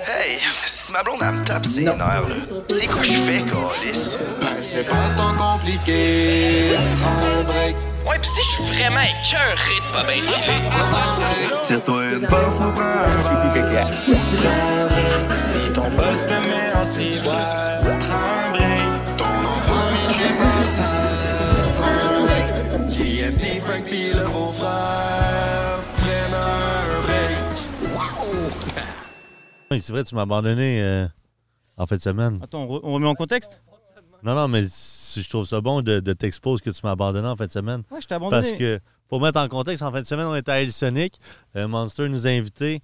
Hey, si ma blonde, elle me tape ses nerfs, là, c'est quoi je fais, câlisse? Ben, c'est pas tant compliqué. Prends un break. Ouais, pis si je suis vraiment écœuré de pas bien filer. Tire-toi une puff ou prends un break. Si ton boss te met en ciboire, prends un break. Ton enfant vient chez Martin, prends un break. JNT, Frank pis le beau-frère prennent un break. Wow! Oui, c'est vrai, tu m'as abandonné en fin de semaine. Attends, on remet en contexte? Non, mais je trouve ça bon de t'exposer que tu m'as abandonné en fin de semaine. Ouais, je t'ai abandonné. Parce que, pour mettre en contexte, en fin de semaine, on était à Hellsonic. Monster nous a invités.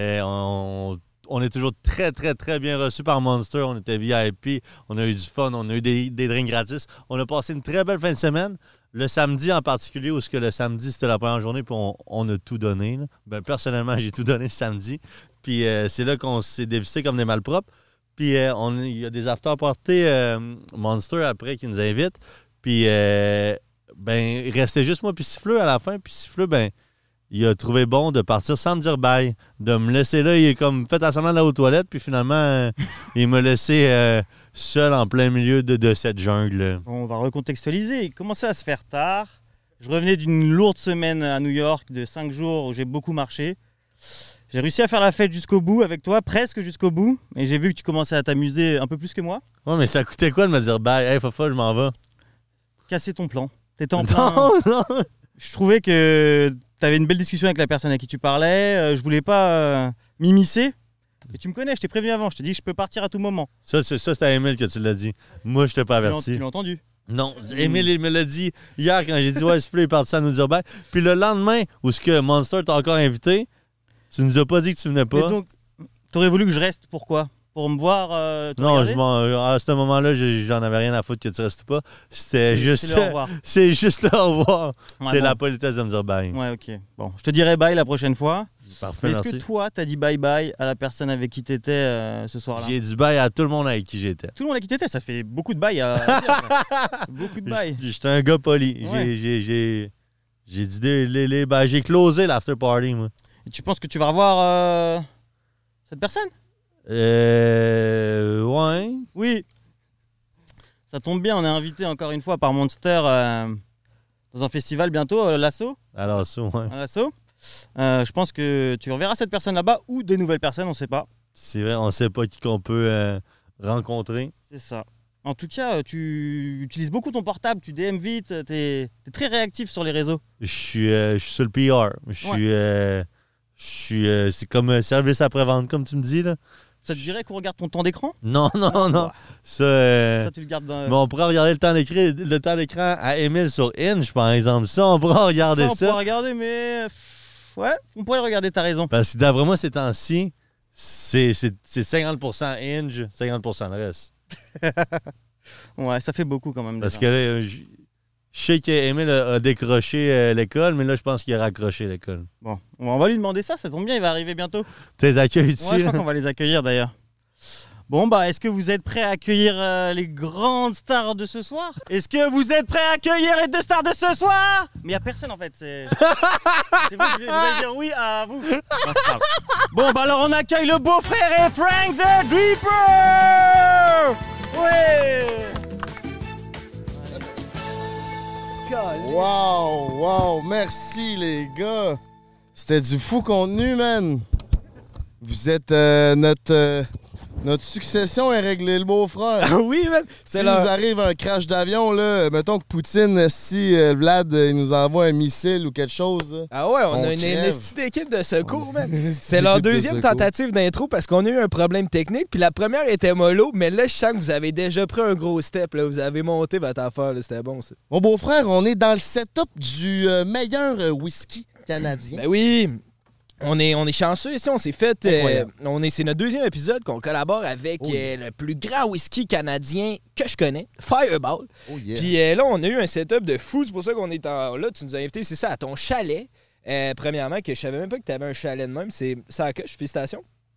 On est toujours très, très, très bien reçus par Monster. On était VIP. On a eu du fun. On a eu des drinks gratis. On a passé une très belle fin de semaine. Le samedi en particulier, où le samedi, c'était la première journée, puis on a tout donné. Là. Ben, personnellement, j'ai tout donné le samedi. Puis c'est là qu'on s'est dévissé comme des malpropres. Puis il y a des after-parties Monster après qui nous invitent. Puis il restait juste moi puis Siffleux à la fin. Puis Siffleux, il a trouvé bon de partir sans me dire bye. De me laisser là, il est comme fait à semblant d'aller aux toilettes. Puis finalement, il m'a laissé seul en plein milieu de cette jungle. On va recontextualiser. Il commençait à se faire tard. Je revenais d'une lourde semaine à New York de 5 jours où j'ai beaucoup marché. J'ai réussi à faire la fête jusqu'au bout avec toi, presque jusqu'au bout. Et j'ai vu que tu commençais à t'amuser un peu plus que moi. Ouais, mais ça coûtait quoi de me dire bye? Hey, Fafa, je m'en vais. Casser ton plan. T'étais en plein. Non. Je trouvais que t'avais une belle discussion avec la personne à qui tu parlais. Je voulais pas m'immiscer. Et tu me connais, je t'ai prévenu avant. Je t'ai dit que je peux partir à tout moment. Ça c'est à Émile que tu l'as dit. Moi, je t'ai pas averti. Tu l'as entendu? Non, Émile, il me l'a dit hier quand j'ai dit ouais, Siffleux est parti à nous dire bye. Puis le lendemain, où ce que Monster t'a encore invité, tu nous as pas dit que tu venais pas. Et donc, t'aurais voulu que je reste, pourquoi? Pour me voir te Non, regarder? à ce moment-là, j'en avais rien à foutre que tu restes pas. C'était juste C'est le au revoir. C'est juste le au revoir. Ouais, C'est bon. la politesse de me dire bye. Ouais, ok. Bon, je te dirai bye la prochaine fois. Parfait, Est-ce merci. que toi, t'as dit bye-bye à la personne avec qui t'étais ce soir-là? J'ai dit bye à tout le monde avec qui j'étais. Tout le monde avec qui t'étais, ça fait beaucoup de bye à dire. Ça. Beaucoup de bye. J'étais un gars poli. Ouais. J'ai dit les bye. J'ai closé l'after party, moi. Et tu penses que tu vas revoir cette personne? Ouais. Oui. Ça tombe bien, on est invité encore une fois par Monster dans un festival bientôt, l'Asso. Alors, ça, ouais. À l'Asso. Je pense que tu reverras cette personne là-bas ou des nouvelles personnes, on ne sait pas. C'est vrai, on ne sait pas qui qu'on peut rencontrer. C'est ça. En tout cas, tu utilises beaucoup ton portable, tu DM vite, tu es très réactif sur les réseaux. Je suis sur le PR. C'est comme service après-vente, comme tu me dis, là. Ça te dirait qu'on regarde ton temps d'écran? Non. Ça, tu le gardes dans... Mais on pourrait regarder le temps d'écran à Émile sur Inch, par exemple. Ça, on pourrait regarder on ça. pourrait regarder, mais... Ouais, on pourrait le regarder, t'as raison. Parce que d'après moi, ces temps-ci, c'est 50% Inch, 50% le reste. Ouais, ça fait beaucoup quand même. Parce déjà. que là, je sais qu'Émile a décroché l'école, mais là, je pense qu'il a raccroché l'école. Bon, on va lui demander ça tombe bien, il va arriver bientôt. T'es accueillis-tu? Ouais, je crois qu'on va les accueillir d'ailleurs. Bon, est-ce que vous êtes prêts à accueillir les grandes stars de ce soir? Est-ce que vous êtes prêts à accueillir les 2 stars de ce soir? Mais il n'y a personne en fait, c'est vous allez dire oui à vous. Non, c'est pas grave. Bon, alors on accueille le beau-frère et Frank the Dripper! Ouais! Wow, merci les gars. C'était du fou contenu, man. Vous êtes notre succession est réglée, le beau-frère. Ah oui, man. Si nous arrive un crash d'avion, là, mettons que Poutine, si Vlad il nous envoie un missile ou quelque chose. Là, Ah ouais, on a une crève. esti d'équipe de secours, man. C'est Équipe leur de deuxième secours. tentative d'intro parce qu'on a eu un problème technique. Puis la première était mollo, mais là, je sens que vous avez déjà pris un gros step. Là. Vous avez monté votre affaire. là. C'était bon, ça. Mon beau-frère, on est dans le setup du meilleur whisky canadien. Ben oui. On est chanceux ici, on s'est fait. Incroyable. C'est notre deuxième épisode qu'on collabore avec Oh yeah. le plus grand whisky canadien que je connais, Fireball. Oh yeah. Puis là, on a eu un setup de fou. C'est pour ça qu'on est là. Tu nous as invités, c'est ça, à ton chalet. Premièrement, que je savais même pas que tu avais un chalet de même. C'est ça à coche. Félicitations.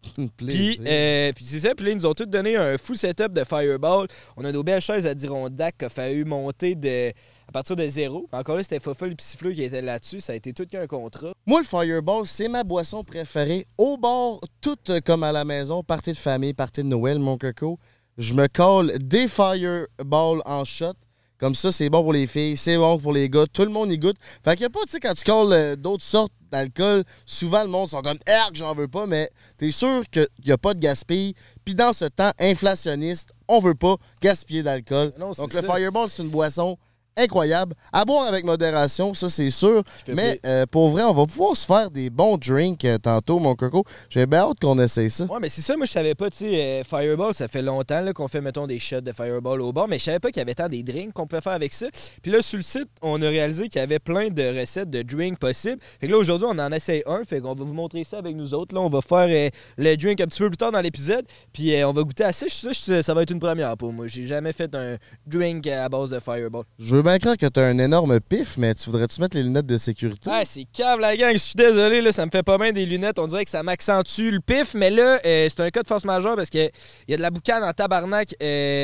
Puis c'est ça, puis là, ils nous ont tous donné un full setup de Fireball. On a nos belles chaises à Dirondac qu'il a fallu monter à partir de 0. Encore là, c'était Fofa le Psyfleux qui était là-dessus. Ça a été tout qu'un contrat. Moi, le Fireball, c'est ma boisson préférée. Au bord, tout comme à la maison, party de famille, party de Noël, mon coco. Je me colle des Fireball en shot. Comme ça, c'est bon pour les filles, c'est bon pour les gars. Tout le monde y goûte. Fait qu'il n'y a pas, tu sais, quand tu colles d'autres sortes d'alcool, souvent le monde sont comme « Erg, j'en veux pas », mais t'es sûr qu'il n'y a pas de gaspille. Puis dans ce temps inflationniste, on veut pas gaspiller d'alcool. Donc le Fireball, c'est une boisson incroyable. À boire avec modération, ça c'est sûr. Mais pour vrai, on va pouvoir se faire des bons drinks tantôt, mon coco. J'ai bien hâte qu'on essaye ça. Ouais, mais c'est ça, moi je savais pas, tu sais, Fireball, ça fait longtemps là, qu'on fait, mettons, des shots de Fireball au bar, mais je savais pas qu'il y avait tant des drinks qu'on pouvait faire avec ça. Puis là, sur le site, on a réalisé qu'il y avait plein de recettes de drinks possibles. Fait que là, aujourd'hui, on en essaye un, fait qu'on va vous montrer ça avec nous autres. Là, on va faire le drink un petit peu plus tard dans l'épisode, puis on va goûter à ça. Ça va être une première pour moi. J'ai jamais fait un drink à base de Fireball. Je veux bien croire que t'as un énorme pif, mais tu voudrais-tu mettre les lunettes de sécurité? Ah, c'est cave la gang, je suis désolé, là, ça me fait pas bien des lunettes. On dirait que ça m'accentue le pif, mais là, c'est un cas de force majeure parce qu'il y a de la boucane en tabarnak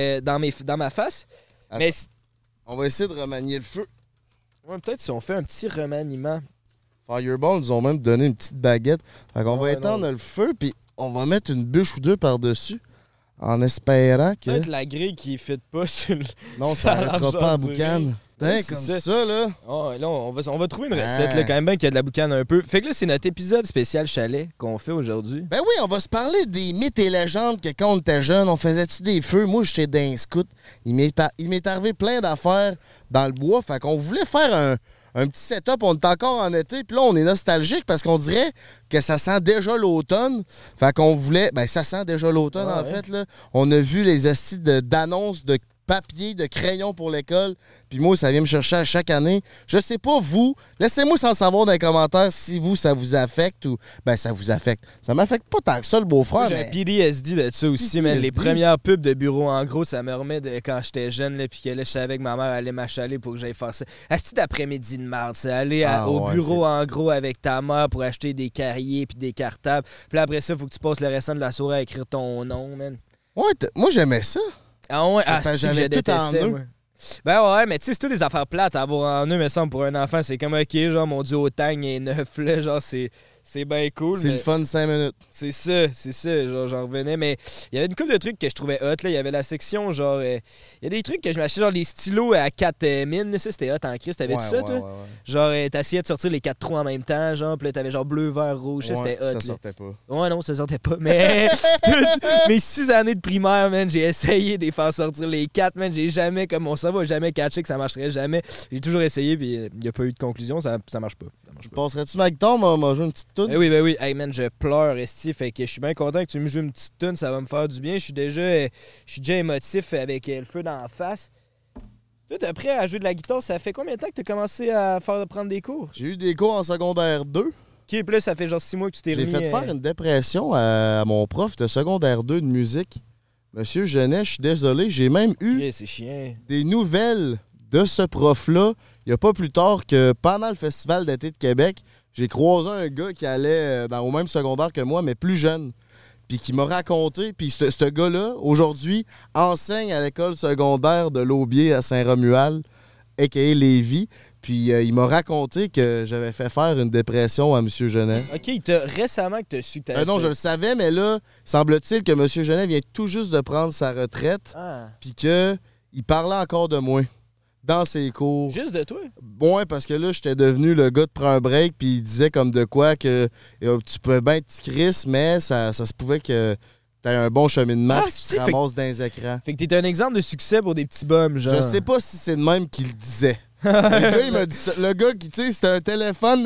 dans ma face. Attends. Mais On va essayer de remanier le feu. ouais, peut-être si on fait un petit remaniement. Fireball nous ont même donné une petite baguette. Fait qu'on va étendre le feu, puis on va mettre une bûche ou deux par-dessus, en espérant que... Peut-être la grille qui ne fit pas sur le... Non, ça n'arrêtera pas à boucane. Ouais, Comme c'est ça, là. Oh, là, on va trouver une recette, là, quand même bien qu'il y a de la boucane un peu. Fait que là, c'est notre épisode spécial chalet qu'on fait aujourd'hui. Ben oui, on va se parler des mythes et légendes que quand on était jeune, on faisait-tu des feux? Moi, j'étais d'un scout. Il m'est arrivé plein d'affaires dans le bois. Fait qu'on voulait faire un petit setup. On est encore en été. Puis là, on est nostalgique parce qu'on dirait que ça sent déjà l'automne. Fait qu'on voulait... Ben, ça sent déjà l'automne, en fait, là. On a vu les acides d'annonces de papier, de crayon pour l'école. Puis moi, ça vient me chercher à chaque année. Je sais pas, vous, laissez-moi sans savoir dans les commentaires si vous, ça vous affecte ou... Ben, ça vous affecte. Ça m'affecte pas tant que ça, le beau-frère, J'ai mais... un PTSD de ça aussi, man. Les premières pubs de bureau, en gros, ça me remet de quand j'étais jeune, là, puis que là, je savais que ma mère allait m'achaler pour que j'aille faire ça. Asti d'après-midi de marde, c'est aller au bureau, en gros, avec ta mère pour acheter des carriers puis des cartables. Puis là, après ça, il faut que tu passes le restant de la soirée à écrire ton nom, man. Ouais, moi, j'aimais ça. Ah ouais, j'avais j'ai tout en détesté, eux. moi. Ben ouais, mais tu sais, c'est toutes des affaires plates à avoir en eux, mais ça, pour un enfant, c'est comme OK, genre, mon duo tang est neuf, là, genre, c'est bien cool. C'est le fun 5 minutes. C'est ça, genre, j'en revenais, mais il y avait une couple de trucs que je trouvais hot, là, il y avait la section, genre, il y a des trucs que je m'achetais, genre, les stylos à 4 mines, ça, c'était hot en Christ, t'avais-tu ça, toi? Ouais. Genre, t'essayais de sortir les 4 trous en même temps, genre, puis là, t'avais genre bleu, vert, rouge, ça, c'était hot, ça là. sortait pas. Ouais, non, ça sortait pas. Mais toutes mes 6 années de primaire, man, j'ai essayé de les faire sortir les 4, man. J'ai jamais, comme mon cerveau, jamais catché que ça marcherait jamais. J'ai toujours essayé, puis il n'y a pas eu de conclusion. Ça marche pas. Passerais-tu ma guitare, m'a joué une petite toune? Ben oui. Hey, man, je pleure, esti. Fait que je suis bien content que tu me joues une petite toune. Ça va me faire du bien. Je suis déjà émotif avec le feu dans la face. Toi, t'es prêt à jouer de la guitare? Ça fait combien de temps que t'as commencé à prendre des cours? J'ai eu des cours en secondaire 2. OK, puis là, ça fait genre 6 mois que tu t'es J'ai remis... fait faire une dépression à mon prof de secondaire 2 de musique. Monsieur Genet, je suis désolé, j'ai même eu C'est chiant. des nouvelles de ce prof-là. Il n'y a pas plus tard que pendant le Festival d'été de Québec, j'ai croisé un gars qui allait au même secondaire que moi, mais plus jeune. Puis qui m'a raconté, puis ce gars-là, aujourd'hui, enseigne à l'école secondaire de l'Aubier à Saint-Romuald, a.k.a. Lévis. Puis il m'a raconté que j'avais fait faire une dépression à M. Genet. OK, il t'a récemment que t'as su que t'avais Non, fait... je le savais, mais là, semble-t-il que M. Genet vient tout juste de prendre sa retraite, puis qu'il parlait encore de moi dans ses cours. Juste de toi? Ouais, parce que là, j'étais devenu le gars de prendre un break, puis il disait comme de quoi que tu pouvais bien être petit Chris, mais ça se pouvait que t'aies un bon cheminement, puis tu te ramasses dans les écrans. Fait que t'es un exemple de succès pour des petits bums, genre. Je sais pas si c'est le même qui le disait. Le gars, il m'a dit ça. Le gars qui, tu sais, c'était un téléphone.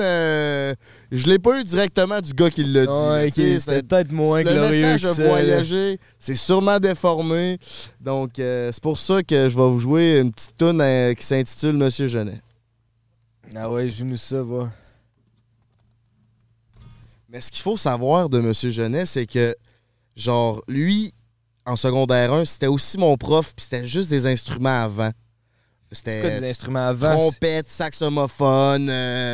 Je l'ai pas eu directement du gars qui l'a dit. Ouais, là, c'était peut-être moins le glorieux message que a ça. voyagé. C'est sûrement déformé. Donc, c'est pour ça que je vais vous jouer une petite toune qui s'intitule Monsieur Genet. Ah ouais, joue-nous ça, va. Mais ce qu'il faut savoir de Monsieur Genet, c'est que, genre, lui, en secondaire 1, c'était aussi mon prof, puis c'était juste des instruments avant. C'est quoi des instruments à vent? Trompette, saxophone,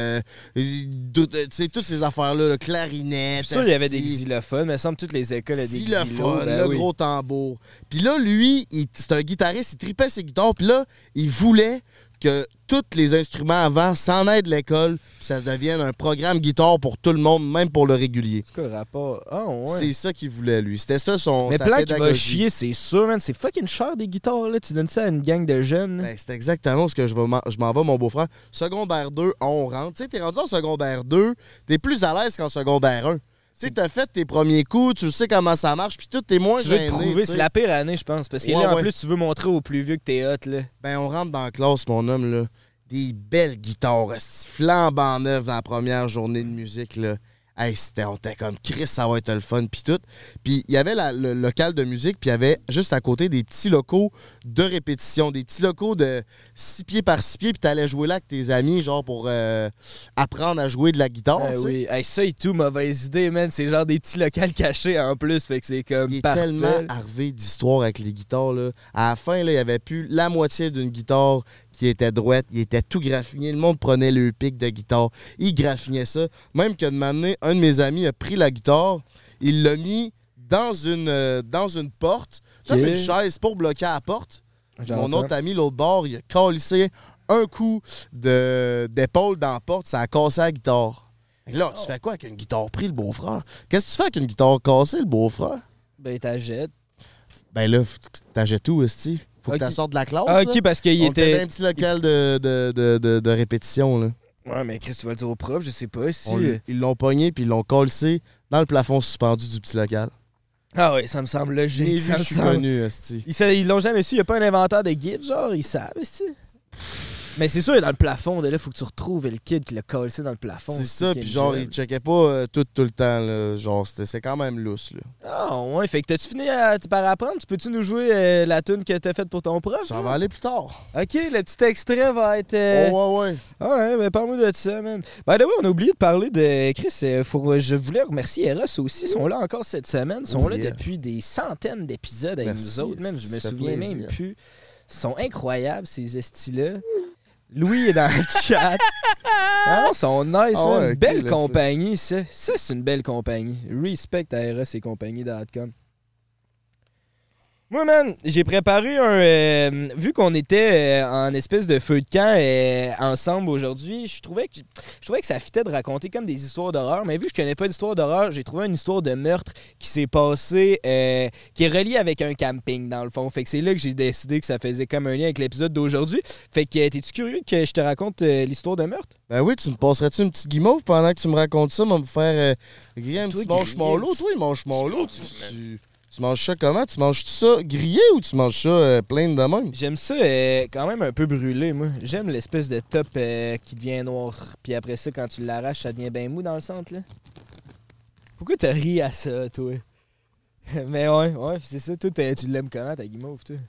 toutes ces affaires-là, le clarinette. Je suis sûr qu'il y avait des xylophones, mais il semble que toutes les écoles avaient des xylophones, ben le gros tambour. Puis là, lui, c'est un guitariste, il tripait ses guitares, puis là, il voulait que tous les instruments avant s'en aient de l'école, puis ça devienne un programme guitare pour tout le monde, même pour le régulier. C'est quoi le rapport? Ah, ouais. C'est ça qu'il voulait, lui. C'était ça sa plan qui va pédagogie. chier, c'est sûr, man. C'est fucking cher des guitares, là. Tu donnes ça à une gang de jeunes. Ben, c'est exactement ce que je m'en vais, mon beau-frère. Secondaire 2, on rentre. Tu sais, t'es rendu en secondaire 2, t'es plus à l'aise qu'en secondaire 1. Tu sais, t'as fait tes premiers coups, tu sais comment ça marche, puis tout, t'es moins tu veux gêné. te prouver, c'est la pire année, je pense. Parce que là, en plus, tu veux montrer aux plus vieux que t'es hot, là. Ben, on rentre dans la classe, mon homme, là. Des belles guitares, flambant neuves dans la première journée de musique, là. Hey, on était comme Chris, ça va être le fun, puis tout. Puis il y avait le local de musique, puis il y avait juste à côté des petits locaux de répétition, des petits locaux de 6 pieds par 6 pieds, puis t'allais jouer là avec tes amis, genre pour apprendre à jouer de la guitare. Oui, hey, ça et tout, mauvaise idée, man. C'est genre des petits locales cachés en plus, fait que c'est comme il est parfait. tellement arrivé d'histoires avec les guitares, là. À la fin, là, il n'y avait plus la moitié d'une guitare qui était droite, il était tout graffiné. Le monde prenait le pic de guitare. Il graffinait ça. Même que de m'amener, un de mes amis a pris la guitare, il l'a mis dans une porte, comme une chaise pour bloquer la porte. Mon autre ami, l'autre bord, il a calissé un coup d'épaule dans la porte, ça a cassé la guitare. Et là, tu fais quoi avec une guitare prise, le beau-frère? Qu'est-ce que tu fais avec une guitare cassée, le beau-frère? Ben, t'achètes. Ben là, t'achètes tout, esti. Faut que tu sortes de la classe. Ah, ok, parce qu'il était. Dans un petit local de répétition, là. Ouais, mais Chris, tu vas le dire au prof, je sais pas si. Ils l'ont pogné puis ils l'ont collé dans le plafond suspendu du petit local. Ah ouais, ça me semble logique. Je suis connu, esti. Ils l'ont jamais su, il n'y a pas un inventaire de guide, genre, ils savent, esti. Mais c'est sûr, il est dans le plafond, de là, faut que tu retrouves le kid qui l'a collé dans le plafond. C'est ça, puis genre, il checkait pas tout le temps, là. Genre, c'est quand même lousse, là. Ah ouais, fait que t'as-tu fini par apprendre? Peux-tu nous jouer la tune que t'as faite pour ton prof? Ça va aller plus tard. Ok, le petit extrait va être... Ouais. Ah ouais, mais parle-moi de ça, man. Ben oui, on a oublié de parler de... Chris, je voulais remercier Eros aussi, ils sont là encore cette semaine, ils sont là depuis des centaines d'épisodes avec nous autres, man. Je me souviens même plus. Ils sont incroyables, ces estis-là. Louis est dans le chat. Ah, ils sont nice, man. Ouais, Belle compagnie, ça. Ça, c'est une belle compagnie. Respect à Eros et compagnie.com. Moi, man, j'ai préparé vu qu'on était en espèce de feu de camp ensemble aujourd'hui, je trouvais que ça fitait de raconter comme des histoires d'horreur. Mais vu que je connais pas d'histoire d'horreur, j'ai trouvé une histoire de meurtre qui s'est passée, qui est reliée avec un camping, dans le fond. Fait que c'est là que j'ai décidé que ça faisait comme un lien avec l'épisode d'aujourd'hui. Fait que, t'es-tu curieux que je te raconte l'histoire de meurtre? Ben oui, tu me passerais-tu une petite guimauve pendant que tu me racontes ça? Moi, me faire griller un petit manche-mollo. Toi, il mange-mollo. Tu manges ça comment? Tu manges ça grillé ou tu manges ça plein de même? J'aime ça quand même un peu brûlé, moi. J'aime l'espèce de top qui devient noir. Puis après ça, quand tu l'arraches, ça devient bien mou dans le centre, là. Pourquoi t'as ri à ça, toi? Mais ouais, c'est ça. Toi, tu l'aimes comment, ta guimauve, toi?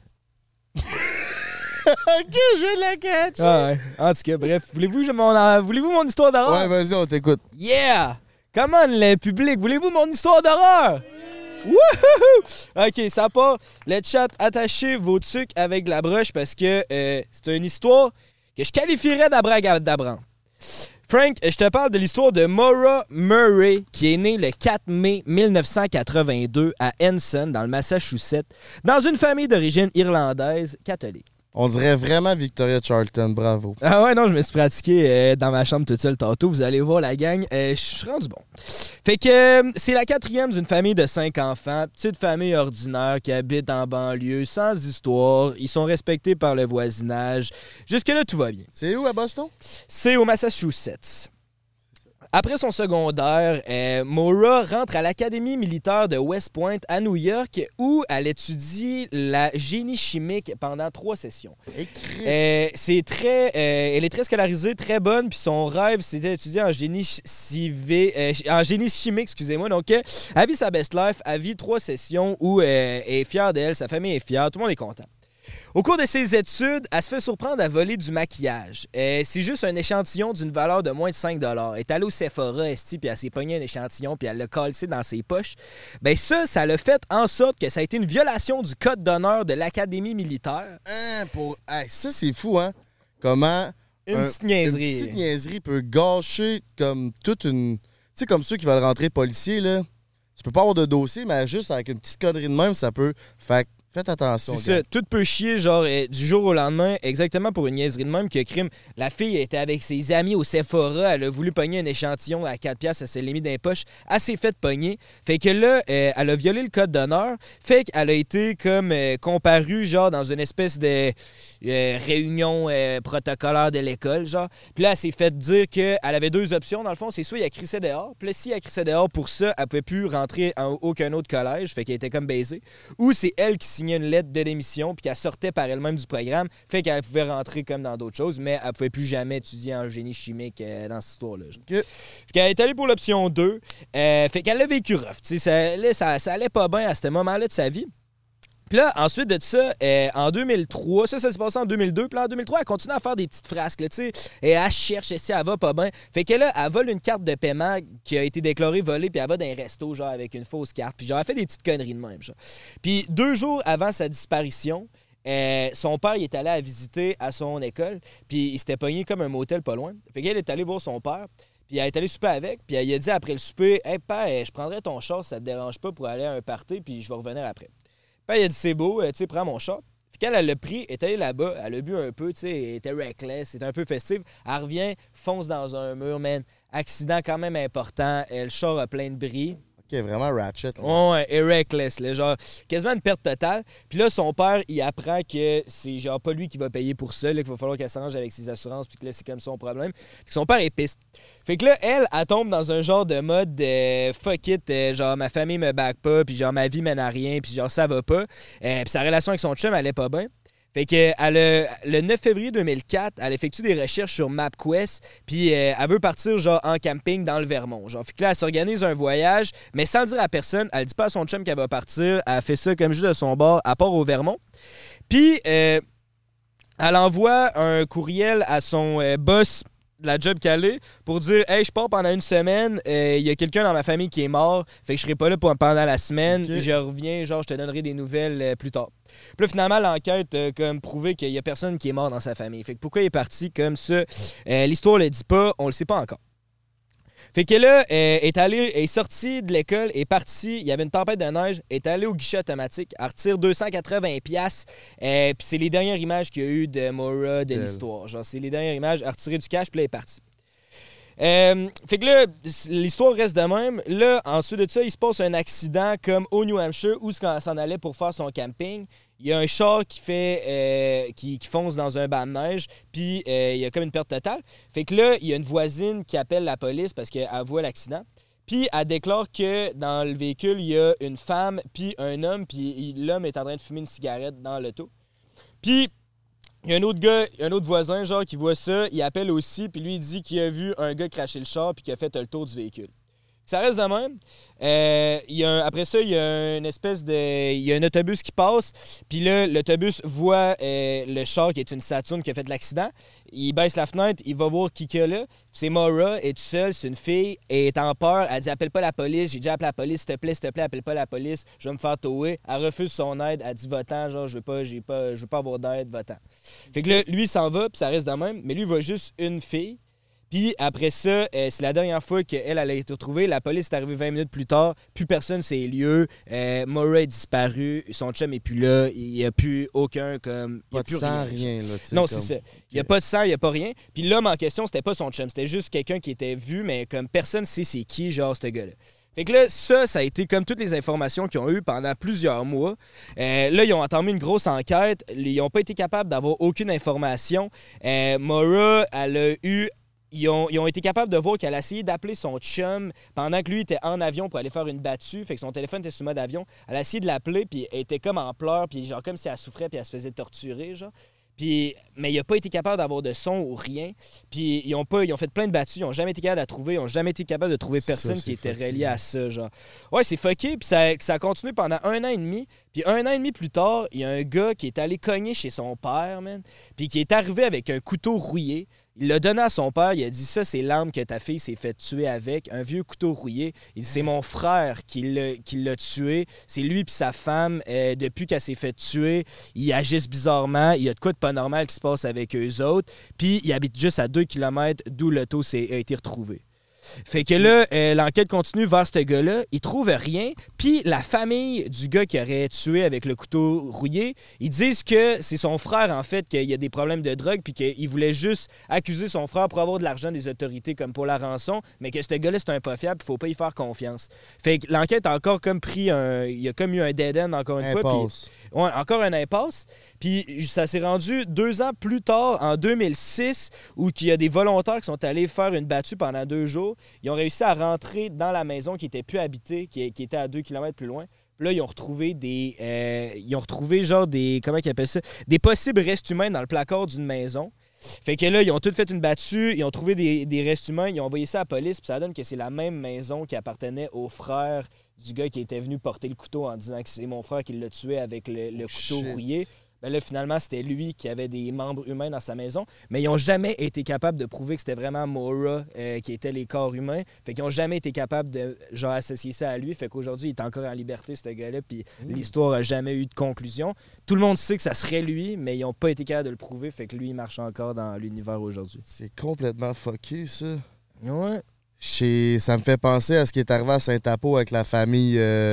Ok, je la catch! Ah ouais. En tout cas, bref. Voulez-vous mon histoire d'horreur? Ouais, vas-y, on t'écoute. Yeah! Comment le public? Voulez-vous mon histoire d'horreur? Wouhou! Ok, ça part. Le chat, attachez vos trucs avec de la broche parce que c'est une histoire que je qualifierais d'abracadabra. Frank, je te parle de l'histoire de Maura Murray, qui est née le 4 mai 1982 à Henson, dans le Massachusetts, dans une famille d'origine irlandaise catholique. On dirait vraiment Victoria Charlton, bravo. Ah ouais, non, je me suis pratiqué dans ma chambre toute seule tantôt. Vous allez voir la gang. Je suis rendu bon. Fait que c'est la 4e d'une famille de 5 enfants. Petite famille ordinaire qui habite en banlieue, sans histoire. Ils sont respectés par le voisinage. Jusque-là, tout va bien. C'est où, à Boston? C'est au Massachusetts. Après son secondaire, Maura rentre à l'Académie militaire de West Point à New York où elle étudie la génie chimique pendant 3 sessions. Elle est très scolarisée, très bonne, puis son rêve, c'était d'étudier en génie chimique, excusez-moi. Donc, elle vit sa best life, elle vit 3 sessions où elle est fière d'elle, sa famille est fière, tout le monde est content. Au cours de ses études, elle se fait surprendre à voler du maquillage. C'est juste un échantillon d'une valeur de moins de 5 $. Elle est allée au Sephora, esti, puis elle s'est pogné un échantillon, puis elle l'a calcé dans ses poches. Ben ça l'a fait en sorte que ça a été une violation du code d'honneur de l'Académie militaire. Ça, c'est fou, hein? Comment Une petite niaiserie. Une petite niaiserie peut gâcher comme toute une... Tu sais, comme ceux qui veulent rentrer policier, là. Tu peux pas avoir de dossier, mais juste avec une petite connerie de même, ça peut... Fait que faites attention. C'est ça, tout peut chier, genre, du jour au lendemain, exactement pour une niaiserie de même que crime. La fille était avec ses amis au Sephora, elle a voulu pogner un échantillon à 4$, elle s'est mis dans les poches, elle s'est fait pogner. Fait que là, elle a violé le code d'honneur, fait qu'elle a été comme comparue, genre, dans une espèce de réunion protocolaire de l'école, genre. Puis là, elle s'est fait dire qu'elle avait deux options, dans le fond, c'est soit elle crissait dehors, puis là, si elle crissait dehors pour ça, elle pouvait plus rentrer en aucun autre collège, fait qu'elle était comme baisée, ou c'est elle qui signait une lettre de démission puis qu'elle sortait par elle-même du programme, fait qu'elle pouvait rentrer comme dans d'autres choses, mais elle pouvait plus jamais étudier en génie chimique dans cette histoire-là. Fait qu'elle est allée pour l'option 2, fait qu'elle a vécu rough. Ça allait pas bien à ce moment-là de sa vie. Puis là, ensuite de ça, en 2003, ça s'est passé en 2002, puis en 2003, elle continue à faire des petites frasques, tu sais, et elle cherche si elle va pas bien. Fait que là, elle vole une carte de paiement qui a été déclarée volée, puis elle va dans un resto, genre, avec une fausse carte, puis genre, elle fait des petites conneries de même, genre. Puis 2 jours avant sa disparition, son père, il est allé à visiter à son école, puis il s'était pogné comme un motel pas loin. Fait qu'elle est allée voir son père, puis elle est allée souper avec, puis elle a dit après le souper, « Hey, père, je prendrais ton char si ça te dérange pas pour aller à un party, puis je vais revenir après. » Puis il a dit c'est beau, tu sais, prends mon chat. Puis quand elle l'a pris, elle est allée là-bas, elle a bu un peu, tu sais, elle était reckless, c'était un peu festive. Elle revient, fonce dans un mur, man. Accident quand même important, le char a plein de bris. OK, vraiment ratchet. Là. Ouais, et reckless, là, genre quasiment une perte totale. Puis là, son père, il apprend que c'est genre pas lui qui va payer pour ça, là, qu'il va falloir qu'elle s'arrange avec ses assurances, puis que là, c'est comme son problème. Puis son père est piste. Fait que là, elle tombe dans un genre de mode de fuck it, genre ma famille me back pas, puis genre ma vie mène à rien, puis genre ça va pas. Puis sa relation avec son chum, elle allait pas bien. Fait que le 9 février 2004, elle effectue des recherches sur MapQuest, puis elle veut partir genre en camping dans le Vermont. Genre, fait que là, elle s'organise un voyage, mais sans le dire à personne. Elle dit pas à son chum qu'elle va partir. Elle fait ça comme juste de son bord, à part au Vermont. Puis, elle envoie un courriel à son boss de la job qu'elle est pour dire « Hey, je pars pendant une semaine, il y a quelqu'un dans ma famille qui est mort, fait que je serai pas là pendant la semaine, je reviens, genre je te donnerai des nouvelles plus tard. » Puis là, finalement, l'enquête a comme prouvé qu'il y a personne qui est mort dans sa famille. Fait que pourquoi il est parti comme ça? L'histoire le dit pas, on le sait pas encore. Fait que là, est sortie de l'école, est partie, il y avait une tempête de neige, est allée au guichet automatique, elle retire 280$, puis c'est les dernières images qu'il y a eu de Maura de l'histoire. Genre, c'est les dernières images, elle a retiré du cash, puis là, elle est partie. Fait que là, l'histoire reste de même. Là, ensuite de ça, il se passe un accident comme au New Hampshire où elle s'en allait pour faire son camping. Il y a un char qui fait qui fonce dans un banc de neige, puis il y a comme une perte totale. Fait que là, il y a une voisine qui appelle la police parce qu'elle voit l'accident. Puis elle déclare que dans le véhicule, il y a une femme puis un homme, puis l'homme est en train de fumer une cigarette dans l'auto. Puis il y a un autre gars, un autre voisin, genre, qui voit ça, il appelle aussi, puis lui, il dit qu'il a vu un gars cracher le char puis qu'il a fait le tour du véhicule. Ça reste de même. Après ça, il y a une espèce de... Il y a un autobus qui passe, puis là, l'autobus voit le char qui est une Saturn qui a fait l'accident. Il baisse la fenêtre, il va voir qui qu'il y a là. C'est Maura, elle est toute seule, c'est une fille, elle est en peur, elle dit « Appelle pas la police, j'ai déjà appelé la police, s'il te plaît, appelle pas la police, je vais me faire tower. » Elle refuse son aide, elle dit « Va-t'en, genre, je veux pas avoir d'aide, va-t'en. » Fait que là, lui, il s'en va, puis ça reste de même, mais lui, il voit juste une fille. Puis après ça, c'est la dernière fois qu'elle a été retrouvée. La police est arrivée 20 minutes plus tard. Plus personne sait les lieux. Maura est disparu. Son chum est plus là. Il n'y a plus aucun comme... Pas de sang, rien. Là, non, c'est ça. Il n'y a pas de sang, il n'y a pas rien. Puis l'homme en question, c'était pas son chum. C'était juste quelqu'un qui était vu, mais comme personne ne sait c'est qui, genre, ce gars-là. Fait que là, ça a été comme toutes les informations qu'ils ont eues pendant plusieurs mois. Là, ils ont entamé une grosse enquête. Ils n'ont pas été capables d'avoir aucune information. Maura, elle a eu... Ils ont été capables de voir qu'elle a essayé d'appeler son chum pendant que lui était en avion pour aller faire une battue. Fait que son téléphone était sous mode avion. Elle a essayé de l'appeler, puis elle était comme en pleurs, puis genre comme si elle souffrait, puis elle se faisait torturer, genre. Mais il n'a pas été capable d'avoir de son ou rien. Puis ils ont fait plein de battues, ils n'ont jamais été capables de la trouver, ils n'ont jamais été capables de trouver personne qui était relié à ça. Genre. Ouais, c'est fucké, puis ça a continué pendant 1 an et demi. Puis 1 an et demi plus tard, il y a un gars qui est allé cogner chez son père, man, puis qui est arrivé avec un couteau rouillé. Il l'a donné à son père, il a dit ça, c'est l'arme que ta fille s'est fait tuer avec, un vieux couteau rouillé. Il dit c'est mon frère qui l'a tué, c'est lui puis sa femme, depuis qu'elle s'est fait tuer, ils agissent bizarrement, il y a de quoi de pas normal qui se passe avec eux autres, puis il habite juste à 2 km d'où l'auto a été retrouvé. Fait que là, l'enquête continue vers ce gars-là. Ils trouvent rien. Puis la famille du gars qui aurait tué avec le couteau rouillé, ils disent que c'est son frère, en fait, qu'il y a des problèmes de drogue puis qu'il voulait juste accuser son frère pour avoir de l'argent des autorités comme pour la rançon, mais que ce gars-là, c'est un pas fiable, il faut pas y faire confiance. Fait que l'enquête a encore comme pris il y a comme eu un dead-end encore une fois. Puis, ouais, encore un impasse. Puis ça s'est rendu 2 ans plus tard, en 2006, où il y a des volontaires qui sont allés faire une battue pendant 2 jours. Ils ont réussi à rentrer dans la maison qui était plus habitée, qui était à 2 km plus loin. Puis là, ils ont retrouvé comment ils appellent ça? Des possibles restes humains dans le placard d'une maison. Fait que là, ils ont tout fait une battue, ils ont trouvé des restes humains, ils ont envoyé ça à la police, puis ça donne que c'est la même maison qui appartenait au frère du gars qui était venu porter le couteau en disant que c'est mon frère qui l'a tué avec le couteau rouillé. Ben là, finalement, c'était lui qui avait des membres humains dans sa maison. Mais ils n'ont jamais été capables de prouver que c'était vraiment Maura qui était les corps humains. Fait qu'ils n'ont jamais été capables de associer ça à lui. Fait qu'aujourd'hui, il est encore en liberté, ce gars-là. Puis l'histoire n'a jamais eu de conclusion. Tout le monde sait que ça serait lui, mais ils n'ont pas été capables de le prouver. Fait que lui, il marche encore dans l'univers aujourd'hui. C'est complètement fucké, ça. Ouais. Ça me fait penser à ce qui est arrivé à Saint-Apo avec la famille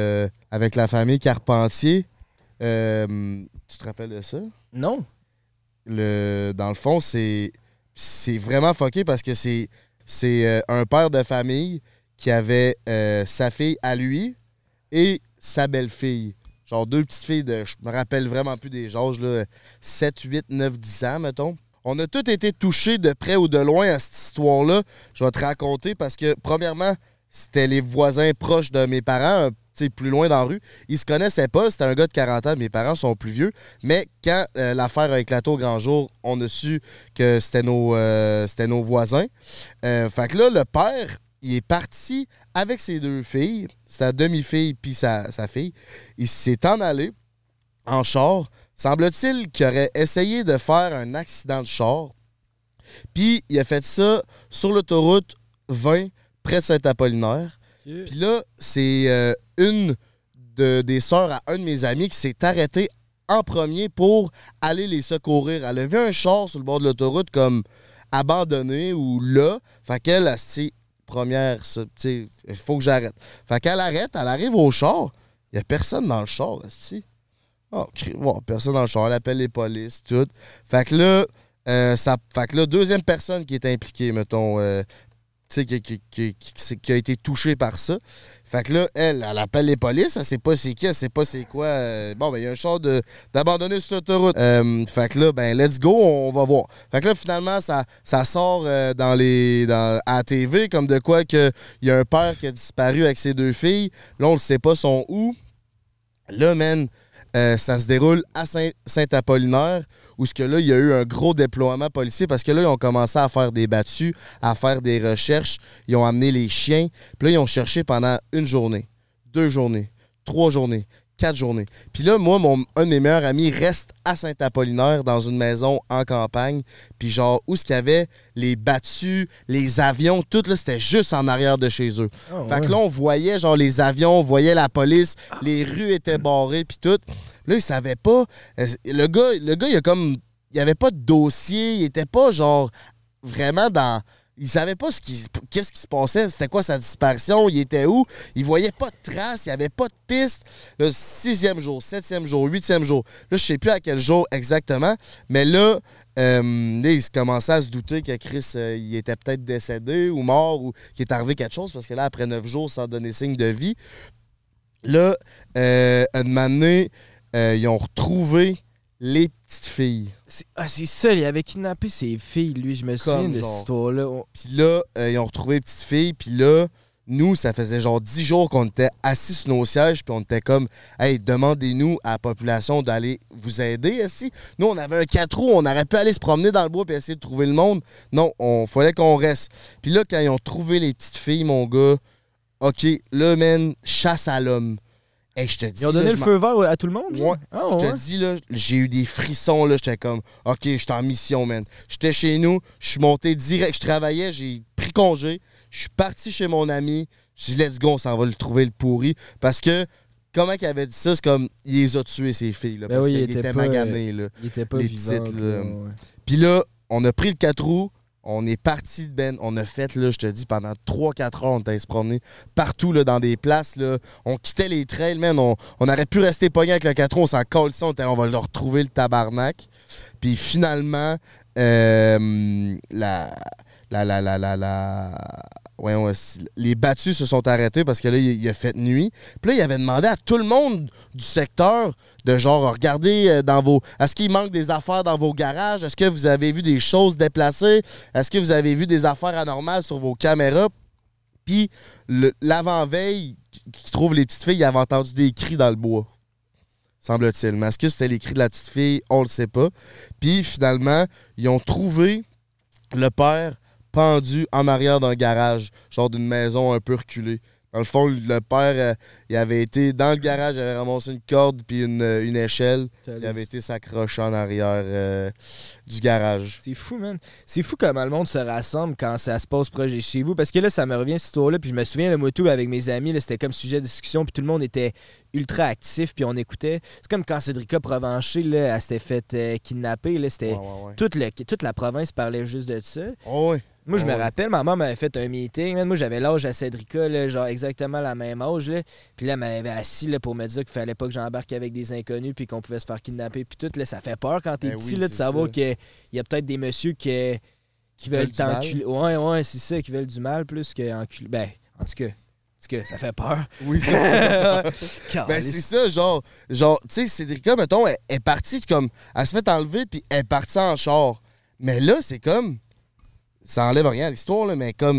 Carpentier. Tu te rappelles de ça? Non. Dans le fond, c'est vraiment fucké parce que c'est un père de famille qui avait sa fille à lui et sa belle-fille. Genre 2 petites filles de... Je me rappelle vraiment plus des âges, là, 7, 8, 9, 10 ans, mettons. On a tous été touchés de près ou de loin à cette histoire-là. Je vais te raconter parce que, premièrement, c'était les voisins proches de mes parents, plus loin dans la rue. Ils se connaissaient pas. C'était un gars de 40 ans. Mes parents sont plus vieux. Mais quand l'affaire a éclaté au grand jour, on a su que c'était nos voisins. Fait que là, le père, il est parti avec ses 2 filles, sa demi-fille puis sa fille. Il s'est en allé en char. Semble-t-il qu'il aurait essayé de faire un accident de char. Puis il a fait ça sur l'autoroute 20 près de Saint-Apollinaire. Puis là, c'est une des sœurs à un de mes amis qui s'est arrêtée en premier pour aller les secourir. Elle a vu un char sur le bord de l'autoroute comme abandonné ou là. Fait qu'elle, première, il faut que j'arrête. Fait qu'elle arrête, elle arrive au char. Il n'y a personne dans le char, personne dans le char. Elle appelle les polices, tout. Fait que là, deuxième personne qui est impliquée, mettons... qui a été touché par ça. Fait que là, elle appelle les polices, elle sait pas c'est qui, elle sait pas c'est quoi. Il y a un char d'abandonner sur l'autoroute. Fait que là, let's go, on va voir. Fait que là, finalement, ça sort à la TV, comme de quoi qu'il y a un père qui a disparu avec ses 2 filles. Là, on ne sait pas son où. Là, man, ça se déroule à Saint-Apollinaire, où là, il y a eu un gros déploiement policier parce que là, ils ont commencé à faire des battues, à faire des recherches. Ils ont amené les chiens. Puis là, ils ont cherché pendant 1 journée, 2 journées, 3 journées, 4 journées. Puis là, moi, un de mes meilleurs amis reste à Saint-Apollinaire dans une maison en campagne. Puis genre, où ce qu'il y avait les battues, les avions, tout là, c'était juste en arrière de chez eux. Fait que là, on voyait genre les avions, on voyait la police, les rues étaient barrées, puis tout. Là, il savait pas. Le gars, il avait pas de dossier, il était pas genre vraiment dans... Il savait pas qu'est-ce qui se passait, c'était quoi sa disparition, il était où. Il voyait pas de traces, il y avait pas de piste. Le 6e jour, 7e jour, 8e jour. Là, je sais plus à quel jour exactement, mais là, il se commençait à se douter que Chris, il était peut-être décédé ou mort ou qu'il est arrivé quelque chose parce que là, après 9 jours, sans donner signe de vie, là, un moment donné, ils ont retrouvé les petites filles. C'est ça, il avait kidnappé ses filles, lui. Je me souviens de cette histoire-là. Puis là, ils ont retrouvé les petites filles, puis là, nous, ça faisait genre 10 jours qu'on était assis sur nos sièges, puis on était comme, hey, demandez-nous à la population d'aller vous aider ici. Nous, on avait un 4 roues, on aurait pu aller se promener dans le bois et essayer de trouver le monde. Non, fallait qu'on reste. Puis là, quand ils ont trouvé les petites filles, mon gars, OK, là, man, chasse à l'homme. Hey, je te dis. Ils ont donné le feu vert à tout le monde? Ouais. Je te dis, là, j'ai eu des frissons, là. J'étais comme, OK, j'étais en mission, man. J'étais chez nous, je suis monté direct, je travaillais, j'ai pris congé, je suis parti chez mon ami. Je dis, let's go, on s'en va le trouver, le pourri. Parce que, comment qu'il avait dit ça, c'est comme, il les a tués, ces filles, là. Parce qu'ils étaient maganés, là. Ils étaient pas les vivants. petites, là. Ouais. Puis là, on a pris le 4 roues. On est parti de Ben, on a fait, là, je te dis, pendant 3-4 heures, on était se promener partout, là, dans des places, là. On quittait les trails, man. On aurait pu rester pogné avec le 4 roues, on s'en colle ça, on va le retrouver, le tabarnak. Puis finalement, les battus se sont arrêtés parce que là, il a fait nuit. Puis là, il avait demandé à tout le monde du secteur de genre, regardez dans vos... Est-ce qu'il manque des affaires dans vos garages? Est-ce que vous avez vu des choses déplacées? Est-ce que vous avez vu des affaires anormales sur vos caméras? Puis l'avant-veille, qui trouve les petites filles, il avait entendu des cris dans le bois. Semble-t-il. Mais est-ce que c'était les cris de la petite fille? On le sait pas. Puis finalement, ils ont trouvé le père pendu en arrière d'un garage, genre d'une maison un peu reculée. Dans le fond, le père, il avait été dans le garage, il avait ramassé une corde puis une échelle. Il avait été s'accrocher en arrière du garage. C'est fou, man. C'est fou comment le monde se rassemble quand ça se passe proche de chez vous. Parce que là, ça me revient cette histoire-là. Puis je me souviens, le moto avec mes amis, là, c'était comme sujet de discussion. Puis tout le monde était ultra actif. Puis on écoutait. C'est comme quand Cédrica Provencher, là, elle s'était fait kidnapper. Là, c'était toute la province parlait juste de ça. Oh, ouais. Moi, je me rappelle, ma maman m'avait fait un meeting. Moi, j'avais l'âge à Cédrica, là, genre exactement la même âge. Là. Puis là, elle m'avait assis là, pour me dire qu'il fallait pas que j'embarque avec des inconnus puis qu'on pouvait se faire kidnapper. Puis tout, là, ça fait peur quand t'es petit là, de savoir qu'il y a peut-être des messieurs qui veulent t'enculer. Ouais, c'est ça, qui veulent du mal plus qu'enculer. Ben, en tout cas, ça fait peur. Oui, ça fait peur. Ben, c'est ça, genre tu sais, Cédrica, mettons, elle est partie comme. Elle se fait enlever puis elle est partie en char. Mais là, c'est comme. Ça enlève rien à l'histoire, là, mais comme.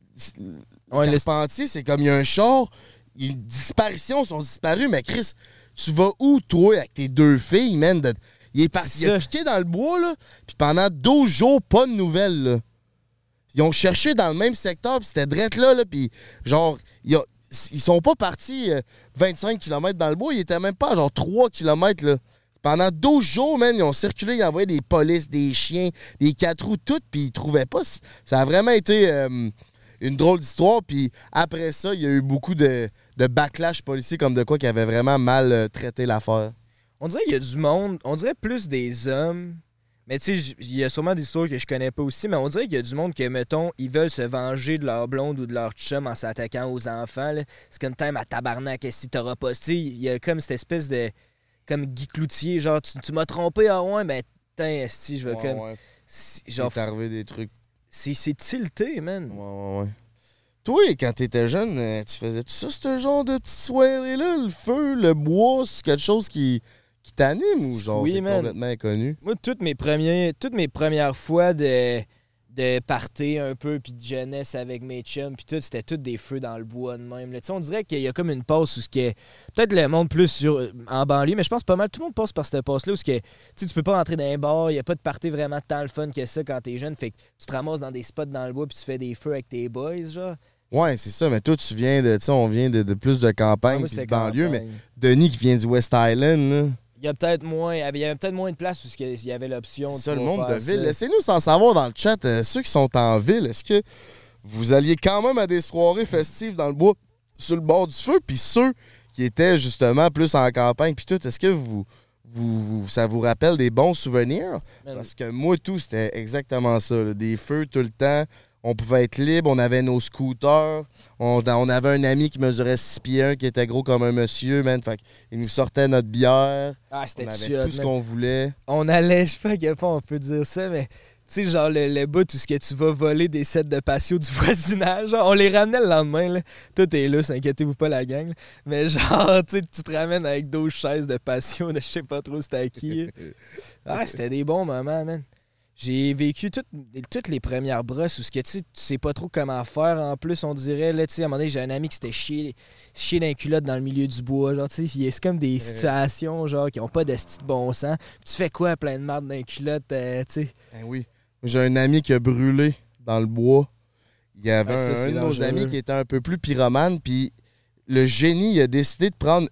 Carpentier, c'est comme il y a un char, les disparitions sont disparues, mais Chris, tu vas où, toi, avec tes deux filles, man? Il a piqué dans le bois, là, puis pendant 12 jours, pas de nouvelles, là. Ils ont cherché dans le même secteur, puis c'était drette là, puis genre, ils sont pas partis 25 km dans le bois, ils étaient même pas à genre 3 km, là. Pendant 12 jours, man, ils ont circulé, ils envoyaient des polices, des chiens, des 4 roues, tout, puis ils trouvaient pas. Ça a vraiment été une drôle d'histoire. Puis après ça, il y a eu beaucoup de backlash policier comme de quoi qui avait vraiment mal traité l'affaire. On dirait qu'il y a du monde, on dirait plus des hommes. Mais tu sais, il y a sûrement des histoires que je connais pas aussi, mais on dirait qu'il y a du monde qui, mettons, ils veulent se venger de leur blonde ou de leur chum en s'attaquant aux enfants. Là. C'est comme time à tabarnak, si t'auras pas. Tu sais, il y a comme cette espèce de. Comme Guy Cloutier, genre, tu m'as trompé, ah ouais, mais putain, si je veux comme. Ouais. Genre. C'est arrivé des trucs. C'est tilté, man. Ouais. Toi, quand t'étais jeune, tu faisais tout ça, ce genre de petites soirées-là, le feu, le bois, c'est quelque chose qui t'anime ou genre c'est complètement inconnu? Moi, toutes mes premières fois de party un peu puis de jeunesse avec mes chums puis tout, c'était tout des feux dans le bois de même. Tu sais, on dirait qu'il y a comme une passe où ce qui est peut-être le monde plus en banlieue, mais je pense pas mal tout le monde passe par cette passe-là où ce qui est, tu peux pas rentrer dans un bar, il y a pas de party vraiment tant le fun que ça quand t'es jeune, fait que tu te ramasses dans des spots dans le bois puis tu fais des feux avec tes boys, genre. Ouais, c'est ça, mais toi, tu viens de, tu sais, on vient de plus de campagne puis de banlieue, mais Denis qui vient du West Island, là. Il y a peut-être moins de place où il y avait l'option de ça, le monde de ville. Laissez-nous s'en savoir dans le chat. Ceux qui sont en ville, est-ce que vous alliez quand même à des soirées festives dans le bois sur le bord du feu? Puis ceux qui étaient justement plus en campagne, puis tout, est-ce que ça vous rappelle des bons souvenirs? Parce que moi, tout, c'était exactement ça. Là. Des feux tout le temps. On pouvait être libre, on avait nos scooters, on avait un ami qui mesurait 6 pieds 1 qui était gros comme un monsieur, man. Fait qu'il nous sortait notre bière. Ah, c'était on avait tout ce qu'on voulait. On allait, je sais pas à quel point on peut dire ça, mais tu sais, genre le bout, tout ce que tu vas voler des sets de patio du voisinage, genre, on les ramenait le lendemain, là. Tout est là, inquiétez-vous pas la gang. Là. Mais genre, tu sais, tu te ramènes avec 12 chaises de patio de je sais pas trop c'était à qui. Ah, c'était des bons moments, man. J'ai vécu toutes les premières brosses où tu sais pas trop comment faire. En plus, on dirait, là, tu sais, à un moment donné, j'ai un ami qui s'était chié dans les culottes dans le milieu du bois. Genre, tu sais, c'est comme des situations, genre, qui ont pas de style bon sens. Puis tu fais quoi, plein de marde dans les culottes, tu sais? Ben oui. J'ai un ami qui a brûlé dans le bois. Il y avait un de nos amis qui était un peu plus pyromane, puis le génie, il a décidé de prendre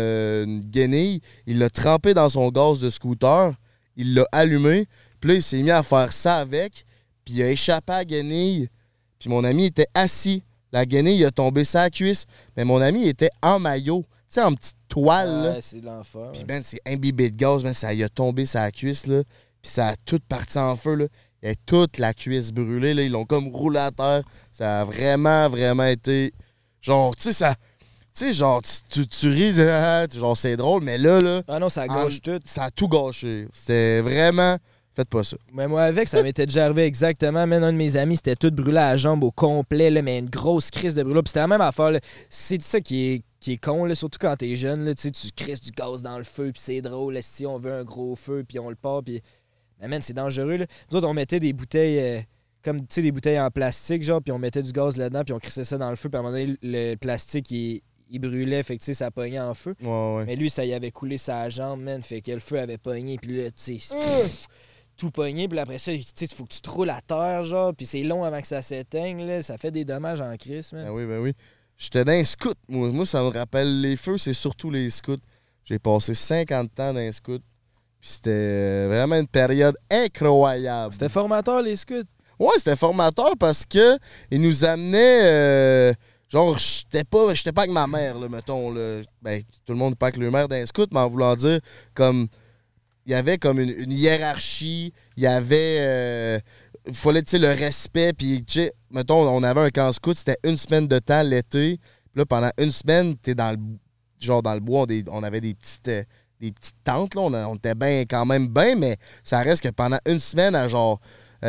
une guenille, il l'a trempé dans son gaz de scooter, il l'a allumé, puis là, il s'est mis à faire ça avec, puis il a échappé à la guenille, puis mon ami était assis. La guenille, il a tombé sa cuisse, mais mon ami était en maillot, tu sais, en petite toile. Ouais, là. c'est de l'enfer. Puis ben, c'est imbibé de gaz, ben, ça il a tombé sa cuisse, là, puis ça a tout parti en feu, là. Il y a toute la cuisse brûlée, là, ils l'ont comme roulé à terre. Ça a vraiment, vraiment été... Genre, tu sais, ça... Tu sais, genre, tu ris, genre, c'est drôle, mais là... Ah non, ça gâche tout. Ça a tout gâché. C'est vraiment... Faites pas ça. Mais moi, avec, ça m'était déjà arrivé exactement. Même un de mes amis, c'était tout brûlé à la jambe au complet, là, mais une grosse crise de brûlure. Puis c'était la même affaire, là. C'est ça qui est con, là, surtout quand t'es jeune, là, tu crisses du gaz dans le feu, puis c'est drôle, là, si on veut un gros feu, puis on le part, puis... Mais man, c'est dangereux, là. Nous autres, on mettait des bouteilles... comme, tu sais, des bouteilles en plastique, genre, puis on mettait du gaz là-dedans, puis on crissait ça dans le feu, puis à un moment donné, le plastique, il brûlait, fait que, tu sais, ça pognait en feu. Ouais. Mais lui, ça y avait coulé sa jambe, man, fait que le feu avait pogné, puis là, tu sais, tout pogné, puis après ça, tu sais, il faut que tu te roules à terre, genre, puis c'est long avant que ça s'éteigne, là, ça fait des dommages en crise, man. Ben oui. J'étais dans un scout. Moi, ça me rappelle les feux, c'est surtout les scouts. J'ai passé 50 ans dans un scout, puis c'était vraiment une période incroyable. C'était formateur, les scouts? Ouais, c'était formateur parce que il nous amenait... genre, j'étais pas avec ma mère, là, mettons. Là. Ben, tout le monde n'est pas avec leur mère d'un scout, mais en voulant dire, comme... Il y avait comme une hiérarchie, il y avait... il fallait, tu sais, le respect, puis, tu sais, mettons, on avait un camp scout, c'était une semaine de temps l'été. Puis là, pendant une semaine, t'es dans le bois, on avait des petites tentes, là. On était quand même bien, mais ça reste que pendant une semaine, à genre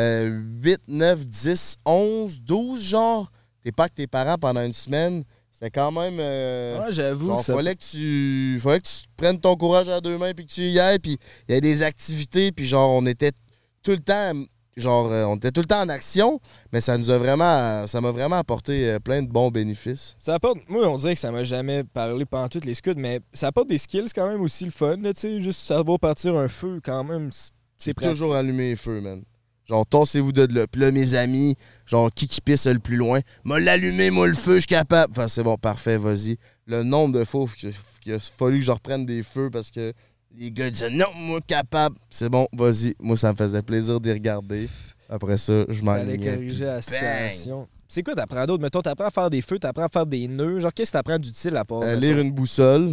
8, 9, 10, 11, 12, genre, t'es pas avec tes parents pendant une semaine. C'était quand même... ouais, j'avoue. Genre, ça... fallait que tu prennes ton courage à deux mains puis que tu y ailles. Puis il y avait des activités. Puis genre, on était tout le temps... Genre, on était tout le temps en action. Mais ça m'a vraiment apporté plein de bons bénéfices. Ça apporte... Moi, on dirait que ça m'a jamais parlé pendant toutes les scouts, mais ça apporte des skills quand même aussi le fun. Tu sais, juste savoir partir un feu quand même, c'est pratique. Toujours allumer les feux, man. Genre, tassez-vous de là. Puis là, mes amis, genre, qui pisse le plus loin, m'a l'allumé, moi, le feu, je suis capable. Enfin, c'est bon, parfait, vas-y. Le nombre de fois qu'il a fallu que je reprenne des feux parce que les gars disaient non, moi, capable. C'est bon, vas-y. Moi, ça me faisait plaisir d'y regarder. Après ça, je m'en allais corriger la situation. C'est quoi t'apprends d'autre? Mettons, t'apprends à faire des feux, t'apprends à faire des nœuds. Genre, qu'est-ce que t'apprends d'utile à part? Lire une boussole.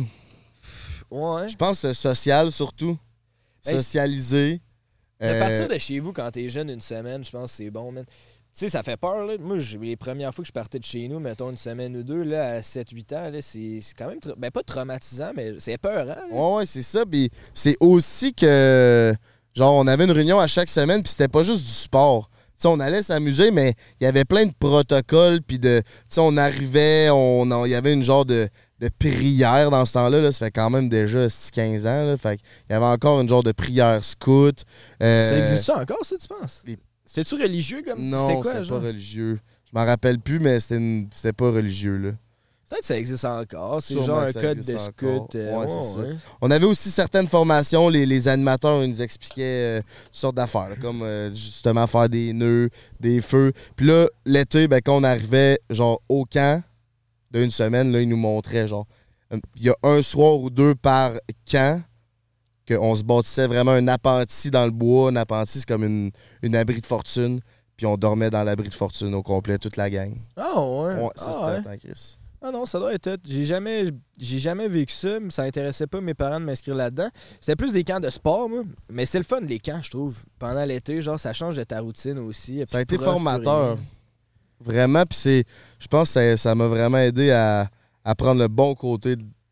Ouais. Je pense le social, surtout. Ben, Socialiser. De partir de chez vous quand t'es jeune une semaine, je pense que c'est bon, man. Tu sais, ça fait peur, là. Moi, les premières fois que je partais de chez nous, mettons une semaine ou deux, là, à 7-8 ans, là, c'est quand même, ben pas traumatisant, mais c'est peurant. Ouais, c'est ça. Puis c'est aussi que, genre, on avait une réunion à chaque semaine, puis c'était pas juste du sport. Tu sais, on allait s'amuser, mais il y avait plein de protocoles, puis de, tu sais, on arrivait, il y avait une genre de prière dans ce temps-là. Là. Ça fait quand même déjà 15 ans. Là. Fait qu'il y avait encore une genre de prière scout. Ça existe ça encore, ça, tu penses? C'était-tu religieux comme Non, c'était pas religieux. Je m'en rappelle plus, mais c'était pas religieux. Là. Peut-être que ça existe encore. C'est Sûrement genre un ça code existe de scout. Ouais, c'est ça. Ouais. On avait aussi certaines formations. Les animateurs ils nous expliquaient toutes sortes d'affaires, là, comme justement faire des nœuds, des feux. Puis là, l'été, ben, quand on arrivait genre au camp d'une semaine, là, ils nous montraient genre il y a un soir ou deux par camp qu'on se bâtissait vraiment un appentis dans le bois. Un appentis, c'est comme une abri de fortune. Puis on dormait dans l'abri de fortune au complet, toute la gang. Ah ouais? Ouais, ça c'était ouais. attends, Chris. Ah non, ça doit être tout. J'ai jamais vécu ça, mais ça intéressait pas mes parents de m'inscrire là-dedans. C'était plus des camps de sport, moi. Mais c'est le fun, les camps, je trouve. Pendant l'été, genre, ça change de ta routine aussi. Ça a été formateur. Vraiment, puis je pense que ça m'a vraiment aidé à prendre le bon côté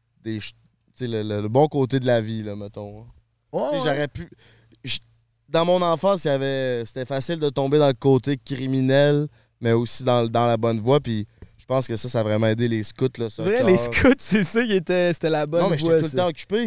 le bon côté de la vie, là, mettons. Ouais. J'aurais pu... Dans mon enfance, c'était facile de tomber dans le côté criminel, mais aussi dans la bonne voie, puis je pense que ça a vraiment aidé les scouts. Là, vrai, les scouts, c'est ça qui c'était la bonne voie. Non, mais j'étais tout le temps occupé.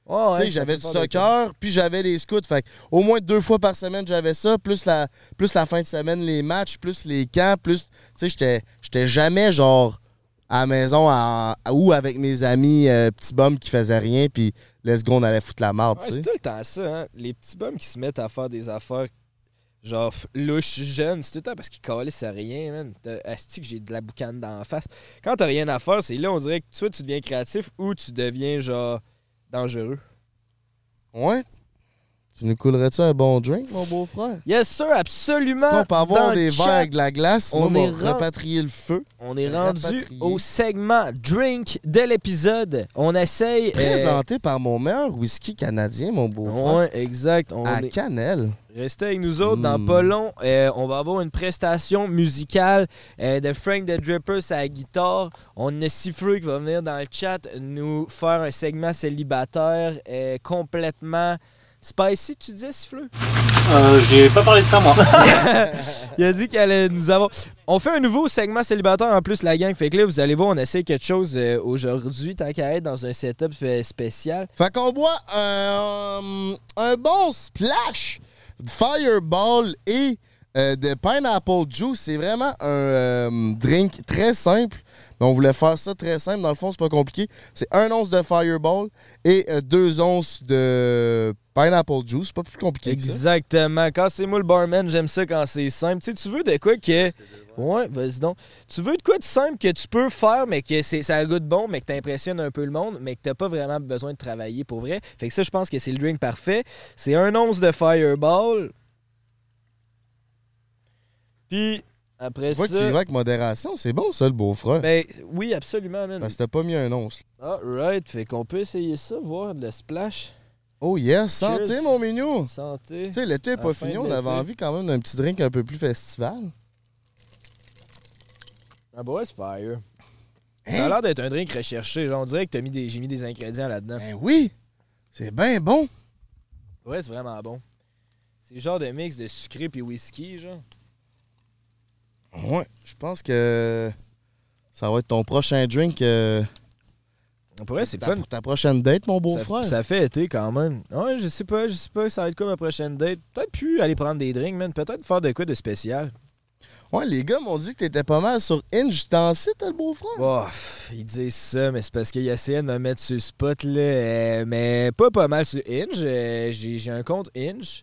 Ouais, Tu sais, ça j'avais fait du fort de soccer, puis j'avais les scouts. Fait que au moins 2 fois par semaine, j'avais ça, plus la fin de semaine, les matchs, plus les camps, plus. Tu sais, j'étais jamais genre à la maison ou avec mes amis petits bums qui faisaient rien, puis let's go, on allait foutre la marde, Ouais, tu sais. c'est tout le temps ça, hein. Les petits bums qui se mettent à faire des affaires genre louches jeunes, c'est tout le temps parce qu'ils calissent à rien, man. Asti que j'ai de la boucane d'en face. Quand t'as rien à faire, c'est là on dirait que soit tu deviens créatif ou tu deviens genre dangereux. Ouais. Tu nous coulerais-tu un bon drink, mon beau-frère? Yes sir, absolument. Est-ce qu'on peut avoir Dans des le verres chat, avec de la glace? on Moi, est on va rapatrier le feu. on est rendu Rapatrié. au segment drink de l'épisode. On essaye. Présenté par mon meilleur whisky canadien, mon beau-frère. Ouais, exact. On À est... cannelle. Restez avec nous autres. Dans pas long, on va avoir une prestation musicale de Frank the Dripper à la guitare. On a Siffreux qui va venir dans le chat nous faire un segment célibataire complètement spicy, tu disais, Siffreux? J'ai pas parlé de ça, moi. Il a dit qu'il allait nous avoir... On fait un nouveau segment célibataire en plus, la gang. Fait que là, vous allez voir, on essaie quelque chose aujourd'hui, tant qu'à être dans un setup spécial. Fait qu'on boit un bon splash de Fireball et de Pineapple Juice. C'est vraiment un drink très simple. Mais on voulait faire ça très simple. Dans le fond, c'est pas compliqué. C'est 1 once de Fireball et 2 onces de Pineapple Juice. C'est pas plus compliqué que ça. Exactement. Quand c'est moi le barman, j'aime ça quand c'est simple. Tu sais, tu veux de quoi que... Ouais, vas-y donc. Tu veux de quoi de simple que tu peux faire, mais que ça goûte bon, mais que t'impressionnes un peu le monde, mais que t'as pas vraiment besoin de travailler pour vrai. Fait que ça, je pense que c'est le drink parfait. C'est 1 once de Fireball. Puis, après Je vois ça... que tu y vas avec modération. C'est bon, ça, le beau-frère. Ben, oui, absolument, man. Parce que t'as pas mis 1 once. Alright, fait qu'on peut essayer ça, voir le splash. Oh yes, santé, Cheers. mon mignon. Santé. Tu sais, l'été n'est À pas la fin fini. de On avait l'été. envie quand même d'un petit drink un peu plus festival. Ah bah ouais, c'est fire. Ça a l'air d'être un drink recherché. Genre, on dirait que j'ai mis des ingrédients là-dedans. Ben oui, c'est bien bon. Ouais, c'est vraiment bon. C'est le genre de mix de sucré puis whisky, genre. Ouais, je pense que ça va être ton prochain drink Pour vrai, c'est fun. pour ta prochaine date, mon beau-frère. Ça fait été quand même. Ouais, je sais pas, ça va être quoi ma prochaine date. Peut-être plus aller prendre des drinks, man. Peut-être faire de quoi de spécial. Ouais, les gars m'ont dit que t'étais pas mal sur Inge. T'en sais, t'as le beau-frère? Oh, ils disent ça, mais c'est parce qu'ils essayaient de me mettre sur le spot, là. Mais pas mal sur Inge. J'ai un compte Inge,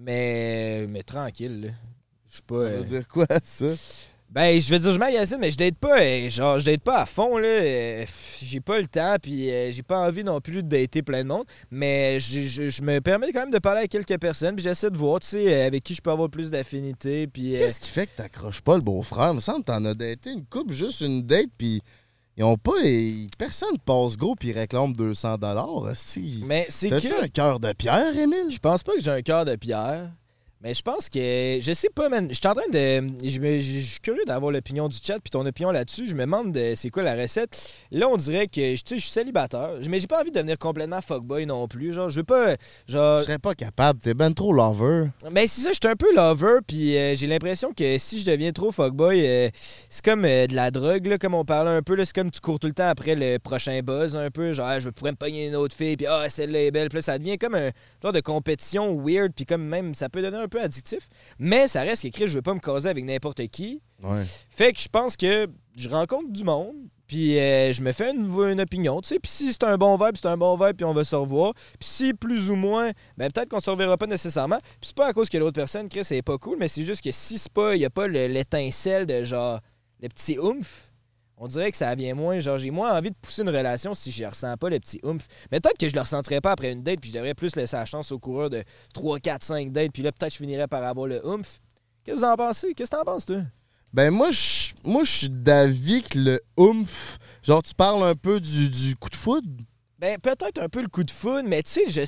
mais tranquille, là. Je suis pas... Ça veut dire quoi, ça? Ben, je veux dire, je magasine, mais je date pas, je date pas à fond, là. J'ai pas le temps, puis j'ai pas envie non plus de dater plein de monde. Mais je me permets quand même de parler avec quelques personnes, puis j'essaie de voir, tu sais, avec qui je peux avoir plus d'affinité, puis... Qu'est-ce qui fait que t'accroches pas le beau-frère? Il me semble que t'en as daté une couple, juste une date, puis ils ont pas... Personne passe go puis réclame 200 $. Si. Mais c'est T'as-tu que... un cœur de pierre, Émile? Je pense pas que j'ai un cœur de pierre. Mais je pense que... Je sais pas, man. Je suis en train de... Je suis curieux d'avoir l'opinion du chat puis ton opinion là-dessus. Je me demande c'est quoi la recette. Là, on dirait que, tu sais, je suis célibataire. Mais j'ai pas envie de devenir complètement fuckboy non plus. Genre, je veux pas... Genre... Tu serais pas capable. T'es ben trop lover. Mais c'est ça, je suis un peu lover, puis j'ai l'impression que si je deviens trop fuckboy, c'est comme de la drogue, là, comme on parlait un peu. Là, c'est comme tu cours tout le temps après le prochain buzz, un peu. Genre, je pourrais me pogner une autre fille, puis celle-là est belle. Puis là, ça devient comme un genre de compétition weird, puis comme même, ça peut devenir un peu addictif. Mais ça reste écrit, je veux pas me caser avec n'importe qui. Ouais. Fait que je pense que je rencontre du monde, puis je me fais une opinion, tu sais. Puis si c'est un bon vibe, c'est un bon vibe, puis on va se revoir. Puis si plus ou moins, ben peut-être qu'on se reverra pas nécessairement. Puis c'est pas à cause que l'autre personne, Chris, c'est pas cool, mais c'est juste que si c'est pas, y a pas l'étincelle de genre, le petit oomph, on dirait que ça vient moins. Genre, j'ai moins envie de pousser une relation si je ressens pas le petit oomph. Mais peut-être que je le ressentirais pas après une date, puis je devrais plus laisser la chance au coureur de 3, 4, 5 dates, puis là, peut-être je finirais par avoir le oomph. Qu'est-ce que vous en pensez? Qu'est-ce que t'en penses, toi? Ben moi, je suis d'avis que le oomph, genre tu parles un peu du coup de foudre. Ben, peut-être un peu le coup de foudre, mais tu sais,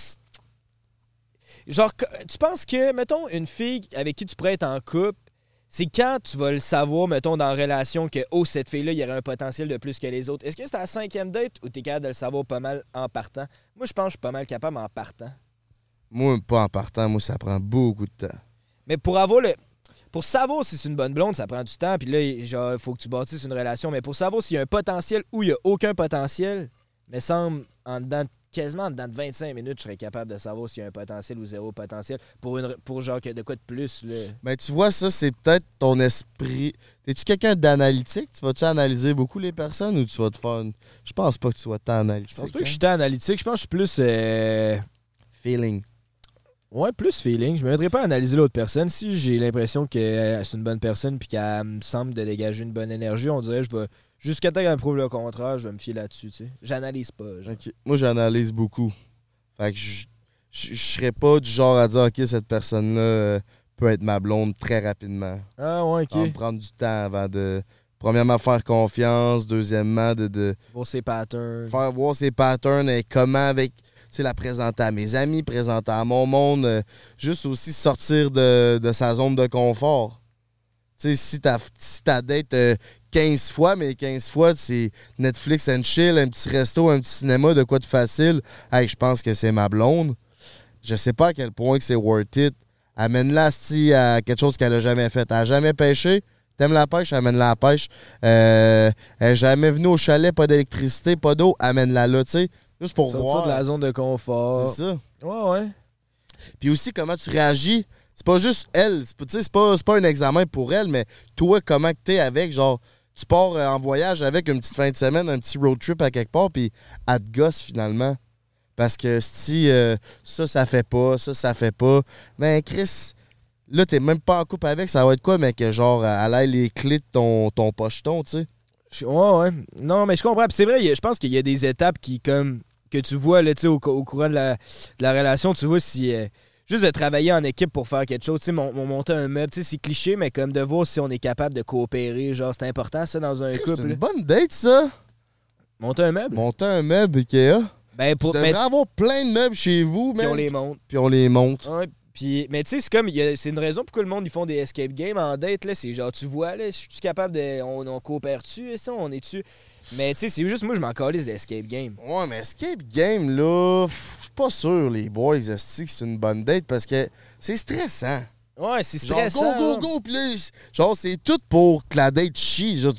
genre, tu penses que, mettons, une fille avec qui tu pourrais être en couple, c'est quand tu vas le savoir, mettons, dans la relation que, oh, cette fille-là, il y aurait un potentiel de plus que les autres. Est-ce que c'est à la 5e date ou t'es capable de le savoir pas mal en partant? Moi, je pense que je suis pas mal capable en partant. Moi, pas en partant. Moi, ça prend beaucoup de temps. Mais pour savoir si c'est une bonne blonde, ça prend du temps. Puis là, genre, il faut que tu bâtisses une relation. Mais pour savoir s'il y a un potentiel ou il n'y a aucun potentiel, me semble, en dedans quasiment dans 25 minutes, je serais capable de savoir s'il y a un potentiel ou zéro potentiel pour genre que de quoi de plus. Là. Ben, tu vois, ça, c'est peut-être ton esprit. Es-tu quelqu'un d'analytique? Tu vas-tu analyser beaucoup les personnes ou tu vas te faire une... Je pense pas que tu sois tant analytique. Je pense pas que je suis tant analytique. Je pense que je suis plus... Feeling. Ouais, plus feeling. Je me mettrais pas à analyser l'autre personne. Si j'ai l'impression que c'est une bonne personne puis qu'elle me semble de dégager une bonne énergie, on dirait que je vais... Jusqu'à temps qu'elle me prouve le contraire, je vais me fier là-dessus, tu sais. J'analyse pas. Genre. Okay. Moi, j'analyse beaucoup. Fait que je serais pas du genre à dire, OK, cette personne-là peut être ma blonde très rapidement. Ah ouais, OK. Ça va me prendre du temps avant de... Premièrement, faire confiance. Deuxièmement, de Voir ses patterns. faire voir ses patterns et comment avec... Tu sais, la présenter à mes amis, présenter à mon monde. Juste aussi sortir de sa zone de confort. Tu sais, si ta date 15 fois, mais 15 fois, c'est Netflix and chill, un petit resto, un petit cinéma, de quoi de facile. Hey, je pense que c'est ma blonde. Je sais pas à quel point que c'est worth it. Amène-la à quelque chose qu'elle a jamais fait. Elle a jamais pêché. T'aimes la pêche? Amène-la à la pêche. Elle n'est jamais venue au chalet, pas d'électricité, pas d'eau. Amène-la là, tu sais. Juste pour sortir voir. de la zone de confort. C'est ça. Ouais. Puis aussi, comment tu réagis. C'est pas juste elle. C'est pas un examen pour elle, mais toi, comment que t'es avec. Genre, tu pars en voyage avec une petite fin de semaine, un petit road trip à quelque part, puis elle te gosse finalement. Parce que si ça fait pas, ça fait pas, ben Chris, là, t'es même pas en couple avec, ça va être quoi, mais que genre, elle ait les clés de ton pocheton, tu sais. Ouais. Non, mais je comprends. Puis c'est vrai, je pense qu'il y a des étapes qui, comme, que tu vois là, au courant de la relation, tu vois si... juste de travailler en équipe pour faire quelque chose, tu sais, monter un meuble, tu sais, c'est cliché, mais comme de voir si on est capable de coopérer, genre, c'est important, ça, dans un couple. C'est une bonne date, ça. Monter un meuble? Monter un meuble Ikea. Ben, Tu devrais avoir plein de meubles chez vous, puis man. on les monte. Puis on les monte. Ouais, puis, mais tu sais, c'est comme, c'est une raison pourquoi le monde, ils font des escape games en date, là, c'est genre, tu vois, là, je suis capable de, on coopère-tu, ça, on est-tu... Mais tu sais, c'est juste, moi, je m'en calisse des escape games. Ouais, mais escape game, là, je suis pas sûr, les boys, esti, que c'est une bonne date parce que c'est stressant. Ouais, c'est Genre, stressant. go, pis là, genre, c'est tout pour que la date chie. Genre,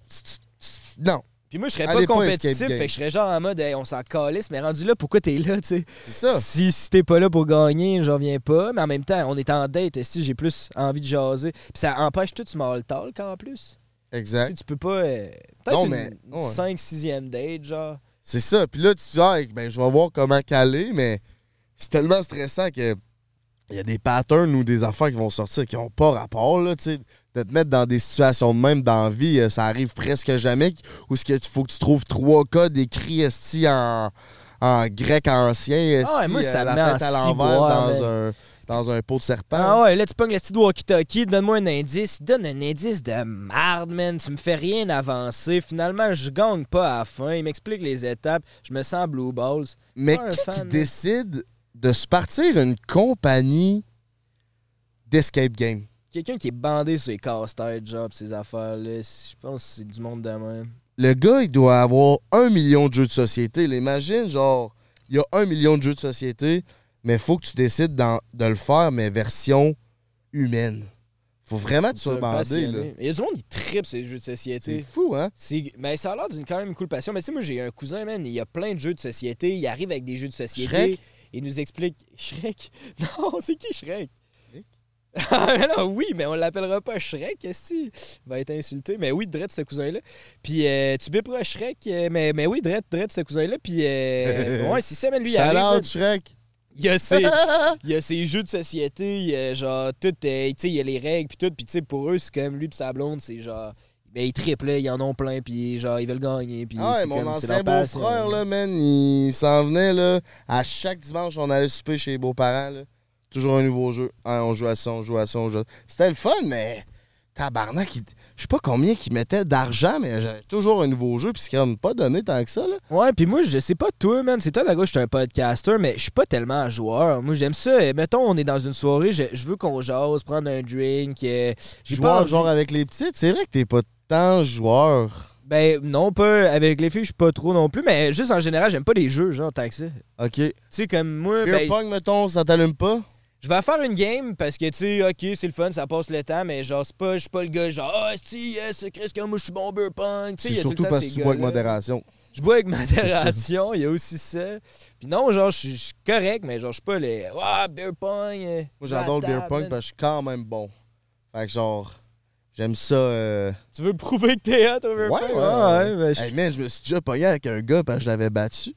non, Puis moi, je serais Allez pas pas compétitif, escape game. fait que je serais genre en mode, hey, on s'en calisse, mais rendu là, pourquoi t'es là, tu sais? c'est ça. Si t'es pas là pour gagner, j'en viens pas. Mais en même temps, on est en date, si j'ai plus envie de jaser. Puis ça empêche tout small talk en plus. Tu sais, Exact. tu peux pas. Non, Peut-être mais, une ouais. 5-6e date, genre. C'est ça. Puis là, tu te dis, ah, ben, je vais voir comment caler, mais c'est tellement stressant que il y a des patterns ou des affaires qui vont sortir qui n'ont pas rapport, là, tu sais. De te mettre dans des situations de même dans la vie, ça arrive presque jamais. Où il faut que tu trouves 3 codes écrits esti en grec ancien, esti, Ah ouais, moi, ça me la met tête en à l'envers ciboire, dans un pot de serpent. Ah ouais, là, tu pognes le petit walkie-talkie, donne-moi un indice. Donne un indice de marde, man. Tu me fais rien avancer. Finalement, je gagne pas à la fin. Il m'explique les étapes. Je me sens blue balls. Mais Pas un qui fan, décide de se partir une compagnie d'escape game? Quelqu'un qui est bandé sur les casse-têtes, genre, pis ces affaires-là. Je pense que c'est du monde de même. Le gars, il doit avoir 1 million de jeux de société. Là, imagine, genre, il y a 1 million de jeux de société, mais il faut que tu décides de le faire, mais version humaine. Faut vraiment que tu sois bandé, là. Il y a du monde qui tripe ces jeux de société. C'est fou, hein? Mais ça a l'air d'une quand même cool passion. Mais tu sais, moi, j'ai un cousin, man, il y a plein de jeux de société. Il arrive avec des jeux de société. Shrek? Il nous explique... Shrek? Non, c'est qui Shrek? Ah, non, oui, mais on l'appellera pas Shrek, si il va être insulté. Mais oui, Dredd, ce cousin-là. Puis tu biperas Shrek, mais oui, Dredd, ce cousin-là. Puis ouais, c'est ça, mais lui, il arrive. Shout out, Shrek! Il y a ses jeux de société, il y a genre tout, tu sais, il y a les règles puis tout, puis tu sais, pour eux, c'est comme lui pis sa blonde, c'est genre, ben ils triplent, là, ils en ont plein, puis genre, ils veulent gagner, puis Ah ouais, c'est mon comme, c'est ancien leur passion. beau-frère, là, man, il s'en venait, là. À chaque dimanche, on allait souper chez les beaux-parents, là. Toujours un nouveau jeu. Ah, on joue à ça, on joue à ça, on joue à ça. C'était le fun, mais tabarnak, je sais pas combien qu'ils mettaient d'argent, mais j'avais toujours un nouveau jeu, puis c'est quand même pas donné tant que ça, là. Ouais, puis moi, je sais pas toi, man, c'est peut-être à gauche, je suis un podcaster, mais je suis pas tellement un joueur. Moi, j'aime ça. Mettons, on est dans une soirée, je veux qu'on jase, prendre un drink. J'ai pas Joueur, envie- genre avec les petites, c'est vrai que t'es pas tant joueur. Ben, non, pas avec les filles, je suis pas trop non plus, mais juste en général, j'aime pas les jeux, genre, tant que ça. OK. Tu sais, comme moi, Beer ben, pong, mettons, ça t'allume pas? je vais faire une game parce que, tu sais, OK, c'est le fun, ça passe le temps, mais genre, je suis pas le gars, genre, ah, si, yes, Chris, que moi, je suis bon beer pong. Tu sais, il y C'est a tout le surtout temps parce que ces tu bois avec gars-là. modération. Je bois avec modération, il y a aussi ça. Puis non, genre, je suis correct, mais genre, je suis pas les. Beer pong. Moi, j'adore le beer pong parce que je suis quand même bon. Fait que genre, j'aime ça. Tu veux prouver que t'es hot au beer pong? Ouais. Hey man, je me suis déjà pogné avec un gars parce que je l'avais battu.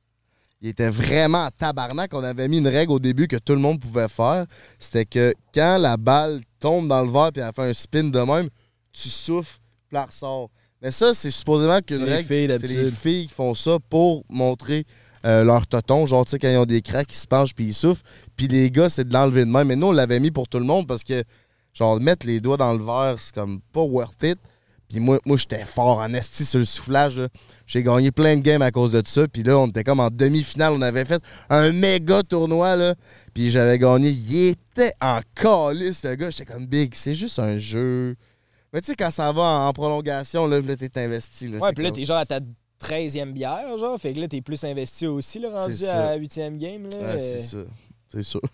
Il était vraiment en tabarnak. On avait mis une règle au début que tout le monde pouvait faire. C'était que quand la balle tombe dans le verre et elle fait un spin de même, tu souffles, puis elle ressort. Mais ça, c'est supposément qu'une règle. C'est les filles qui font ça pour montrer leur toton. Genre, tu sais, quand ils ont des cracks, ils se penchent puis ils soufflent. Puis les gars, c'est de l'enlever de même. Mais nous, on l'avait mis pour tout le monde parce que, genre, mettre les doigts dans le verre, c'est comme pas worth it. Puis moi j'étais fort en esti sur le soufflage. Là. J'ai gagné plein de games à cause de ça. Puis là, on était comme en demi-finale. On avait fait un méga tournoi. Là. Puis j'avais gagné. Il était en calice, ce gars. J'étais comme big. C'est juste un jeu. Mais tu sais, quand ça va en prolongation, là t'es investi. Là, ouais, puis là, t'es genre à ta 13e bière, genre. Fait que là, t'es plus investi aussi, là, rendu à la 8e game. Là, ouais, c'est ça. C'est sûr.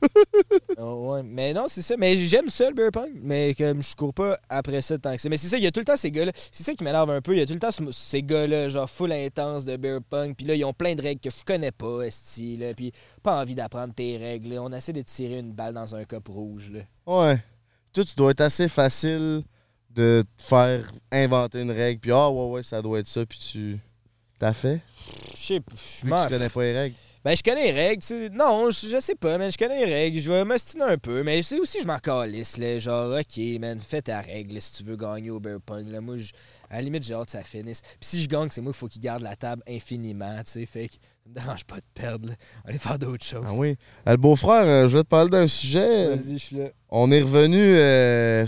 Ouais. Mais non, c'est ça. Mais j'aime ça, le beer pong. Mais comme je cours pas après ça tant que ça. Mais c'est ça, il y a tout le temps ces gars-là. C'est ça qui m'énerve un peu. Il y a tout le temps ces gars-là, genre full intense de beer pong. Puis là, ils ont plein de règles que je connais pas, esti. Là. Puis pas envie d'apprendre tes règles. Là. On essaie de tirer une balle dans un cup rouge. Là. Ouais. Toi, tu dois être assez facile de te faire inventer une règle. Puis ouais, ça doit être ça. Puis tu. T'as fait? Je sais pas. Tu connais pas les règles. Ben, je connais les règles, tu sais. Non, je sais pas, man. Je connais les règles. Je vais m'ostiner un peu. Mais c'est aussi, je m'en calisse, là. Genre, OK, man, fais ta règle là, si tu veux gagner au beer pong. Là. Moi, à la limite, j'ai hâte que ça finisse. Puis si je gagne, c'est moi qu'il faut qu'il garde la table infiniment, tu sais. Fait que ça me dérange pas de perdre, là. On va aller faire d'autres choses. Ah oui. Le beau-frère, je vais te parler d'un sujet. Vas-y, je suis là. On est revenu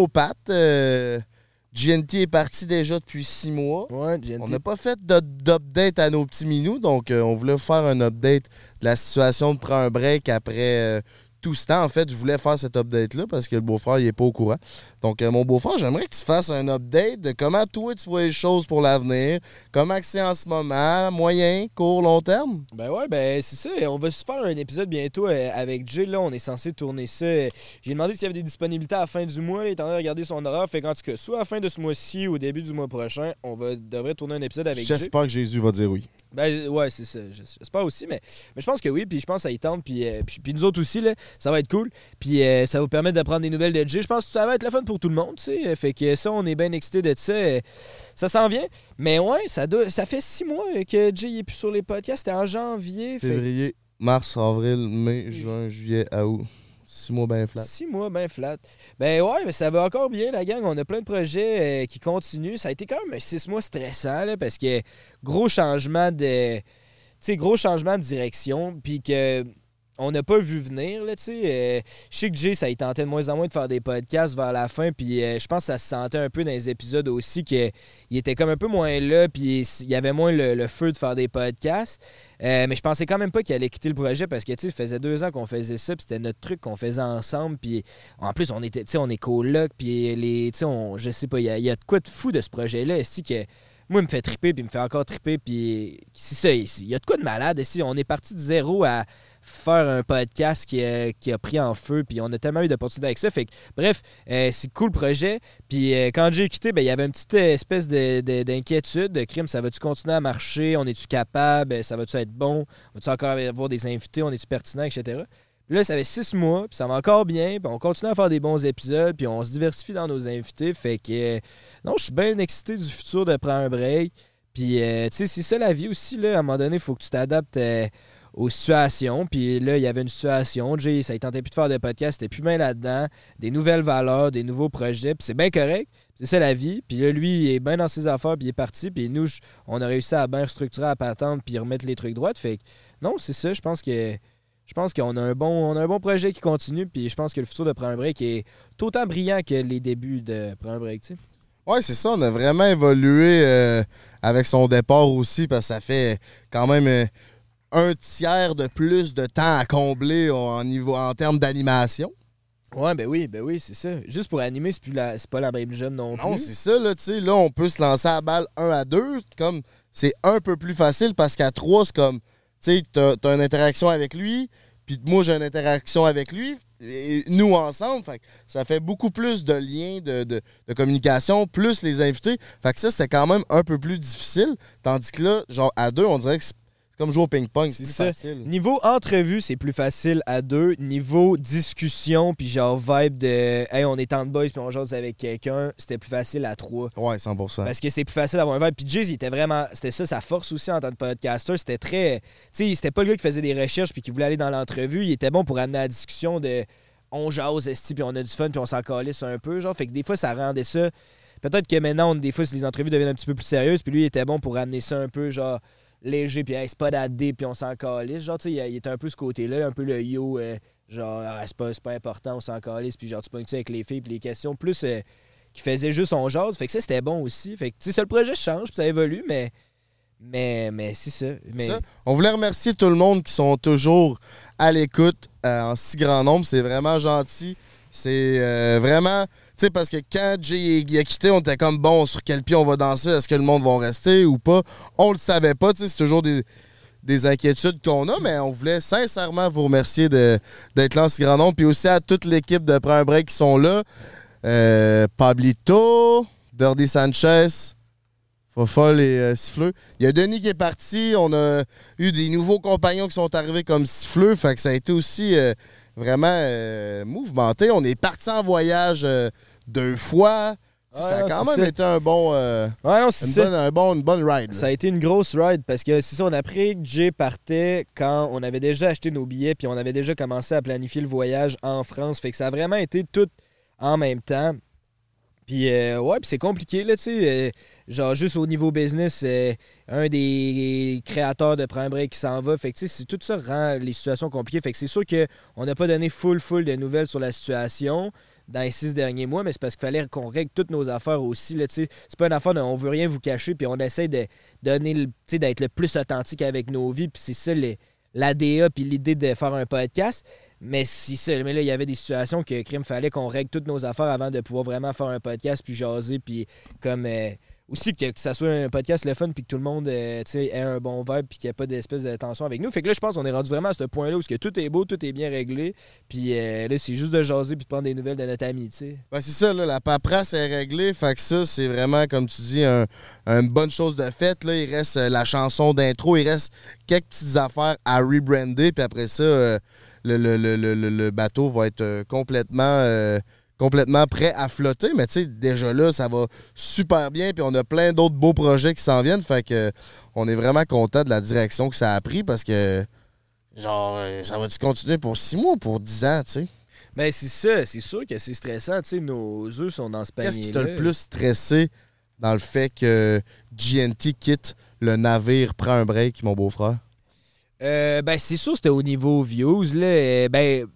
Snowpat. GNT est parti déjà depuis 6 mois. Ouais, GNT. On n'a pas fait d'update à nos petits minous, donc on voulait faire un update de la situation de prendre un break après tout ce temps. En fait, je voulais faire cet update-là parce que le beau-frère, il n'est pas au courant. Donc, mon beau-frère, j'aimerais que tu fasses un update de comment toi, tu vois les choses pour l'avenir, comment c'est en ce moment, moyen, court, long terme. Ben ouais, ben c'est ça. On va se faire un épisode bientôt avec Jay. Là, on est censé tourner ça. J'ai demandé s'il y avait des disponibilités à la fin du mois. Là, il est en train de regarder son horaire. Fait qu'en tout cas, soit à la fin de ce mois-ci ou au début du mois prochain, devrait tourner un épisode avec Jay. J'espère que Jésus va dire oui. Ben ouais, c'est ça. J'espère aussi, mais je pense que oui, puis je pense que ça y tente, puis nous autres aussi, là, ça va être cool. Puis ça va vous permettre de prendre des nouvelles de Jay. Je pense que ça va être le fun pour tout le monde, tu sais. Fait que ça, on est bien excités de ça. Ça s'en vient. Mais ouais, ça fait 6 mois que Jay est plus sur les podcasts. C'était en janvier. Février, mars, avril, mai, juin, juillet, août. 6 mois bien flat. 6 mois bien flat. Ben ouais, mais ça va encore bien, la gang. On a plein de projets qui continuent. Ça a été quand même 6 mois stressant, là, parce que gros changement de direction, puis que on n'a pas vu venir, là, tu sais. Je sais que Jay, ça y tentait de moins en moins de faire des podcasts vers la fin, puis je pense que ça se sentait un peu dans les épisodes aussi qu'il était comme un peu moins là, puis il y avait moins le feu de faire des podcasts. Mais je pensais quand même pas qu'il allait quitter le projet parce que, tu sais, ça faisait 2 ans qu'on faisait ça, puis c'était notre truc qu'on faisait ensemble, puis en plus, on était, tu sais, on est coloc, puis tu sais, je sais pas, il y a de quoi de fou de ce projet-là, ici, que moi, il me fait triper, puis il me fait encore triper, puis c'est ça ici. Il y a de quoi de malade ici. On est parti de zéro à faire un podcast qui a pris en feu, puis on a tellement eu d'opportunités avec ça. Fait que, bref, c'est cool le projet. Puis quand j'ai quitté, ben, il y avait une petite espèce d'inquiétude, de crime. Ça va-tu continuer à marcher? On est-tu capable? Ça va-tu être bon? Va-tu encore avoir des invités? On est-tu pertinent, etc.? Puis là, ça fait 6 mois, puis ça va encore bien, puis on continue à faire des bons épisodes, puis on se diversifie dans nos invités. Fait que, non, je suis bien excité du futur de prendre un break. Puis, tu sais, c'est ça la vie aussi, là. À un moment donné, il faut que tu t'adaptes aux situations. Puis là, il y avait une situation. Jay, ça ne tentait plus de faire de podcast, c'était plus bien là-dedans. Des nouvelles valeurs, des nouveaux projets, puis c'est bien correct. C'est ça la vie. Puis là, lui, il est bien dans ses affaires, puis il est parti. Puis nous, on a réussi à bien restructurer la patente, puis remettre les trucs droits. Fait que, non, c'est ça, je pense qu'on a un bon projet qui continue, puis je pense que le futur de Prends un break est autant brillant que les débuts de Prends un break, tu sais. Ouais, c'est ça. On a vraiment évolué avec son départ aussi, parce que ça fait quand même un tiers de plus de temps à combler en termes d'animation. Ouais, ben oui, c'est ça. Juste pour animer, c'est pas la même jeune non plus. Non, c'est ça, là, tu sais. Là, on peut se lancer à la balle 1 à 2, comme c'est un peu plus facile, parce qu'à 3, c'est comme, tu sais, t'as une interaction avec lui, puis moi, j'ai une interaction avec lui. nous ensemble. Fait que ça fait beaucoup plus de liens de communication, plus les invités. Fait que ça, c'était quand même un peu plus difficile. Tandis que là, genre à 2, on dirait que c'est comme jouer au ping-pong, c'est plus facile. Niveau entrevue, c'est plus facile à 2. Niveau discussion, puis genre vibe de hey, on est en boys puis on jase avec quelqu'un, c'était plus facile à 3. Ouais, 100%. Parce que c'est plus facile d'avoir un vibe. Puis Jay, il était vraiment. C'était ça, sa force aussi en tant que podcaster. C'était très. Tu sais, c'était pas le gars qui faisait des recherches puis qui voulait aller dans l'entrevue. Il était bon pour amener la discussion de on jase, esti, puis on a du fun, puis on s'en calisse un peu. Genre, fait que des fois, ça rendait ça. Peut-être que maintenant, des fois, les entrevues deviennent un petit peu plus sérieuses. Puis lui, il était bon pour amener ça un peu, genre. Léger, puis hey, c'est pas d'AD, puis on s'en calisse. Genre, tu sais, il était un peu ce côté-là, un peu le yo, genre, c'est pas important, on s'en calisse, puis genre, tu pognes ça avec les filles, puis les questions plus qui faisaient juste on jase. Fait que ça, c'était bon aussi. Fait que, tu sais, le projet change, puis ça évolue, mais c'est ça. Mais... ça. On voulait remercier tout le monde qui sont toujours à l'écoute en si grand nombre. C'est vraiment gentil. C'est vraiment... Tu sais, parce que quand Jay a quitté, on était comme, bon, sur quel pied on va danser? Est-ce que le monde va rester ou pas? On le savait pas, tu sais, c'est toujours des inquiétudes qu'on a, mais on voulait sincèrement vous remercier d'être là en si grand nombre. Puis aussi à toute l'équipe de Prends un break qui sont là. Pablito, Dirty Sanchez, Fofol et Siffleux. Il y a Denis qui est parti. On a eu des nouveaux compagnons qui sont arrivés comme Siffleux. Fait que ça a été aussi... vraiment mouvementé. On est parti en voyage 2 fois. Ça a quand même été un bon, une bonne ride. Ça a été une grosse ride parce que c'est ça, on a appris que Jay partait quand on avait déjà acheté nos billets puis on avait déjà commencé à planifier le voyage en France. Fait que ça a vraiment été tout en même temps. Puis puis c'est compliqué, là, tu sais. Genre, juste au niveau business, un des créateurs de Prends un break qui s'en va. Fait que, tu sais, tout ça rend les situations compliquées. Fait que c'est sûr qu'on n'a pas donné full de nouvelles sur la situation dans les 6 derniers mois, mais c'est parce qu'il fallait qu'on règle toutes nos affaires aussi, là, tu sais. C'est pas une affaire on veut rien vous cacher, puis on essaie de donner, tu sais, d'être le plus authentique avec nos vies, puis c'est ça, l'ADA, puis l'idée de faire un podcast. Mais si ça, mais là, il y avait des situations que crime fallait qu'on règle toutes nos affaires avant de pouvoir vraiment faire un podcast puis jaser puis comme aussi que ça soit un podcast le fun puis que tout le monde ait un bon vibe puis qu'il n'y ait pas d'espèce de tension avec nous. Fait que là, je pense qu'on est rendu vraiment à ce point-là où que tout est beau, tout est bien réglé. Puis là, c'est juste de jaser puis de prendre des nouvelles de notre ami, tu sais. Ben, c'est ça, là, la paperasse est réglée. Fait que ça, c'est vraiment, comme tu dis, une bonne chose de faite. Là, il reste la chanson d'intro, il reste quelques petites affaires à rebrander. Puis après ça, le bateau va être complètement prêt à flotter. Mais tu sais, déjà là, ça va super bien. Puis on a plein d'autres beaux projets qui s'en viennent. Fait que on est vraiment content de la direction que ça a pris parce que, genre, ça va-tu continuer pour 6 mois ou pour 10 ans, tu sais? Ben, c'est ça. C'est sûr que c'est stressant. Tu sais, nos œufs sont dans ce panier-là. Qu'est-ce qui t'a le plus stressé dans le fait que GNT quitte le navire Prends un break, mon beau-frère? Ben, c'est sûr, c'était au niveau views, là.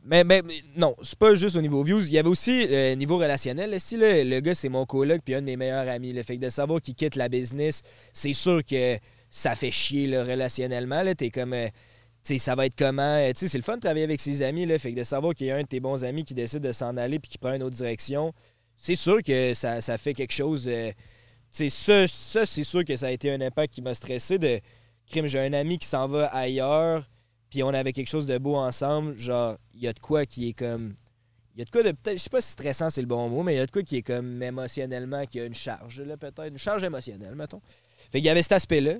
Non, c'est pas juste au niveau views. Il y avait aussi le niveau relationnel. Là, le gars, c'est mon coloc puis un de mes meilleurs amis. Là. Fait que de savoir qu'il quitte la business, c'est sûr que ça fait chier là, relationnellement. Là. T'es comme... tu sais, ça va être comment? Tu sais, c'est le fun de travailler avec ses amis. Là. Fait que de savoir qu'il y a un de tes bons amis qui décide de s'en aller puis qui prend une autre direction, c'est sûr que ça fait quelque chose... tu sais, ça, c'est sûr que ça a été un impact qui m'a stressé de... J'ai un ami qui s'en va ailleurs, puis on avait quelque chose de beau ensemble. Genre, il y a de quoi qui est comme... Il y a de quoi de... peut-être, je sais pas si stressant, c'est le bon mot, mais il y a de quoi qui est comme émotionnellement, qui a une charge, là, peut-être. Une charge émotionnelle, mettons. Fait qu'il y avait cet aspect-là,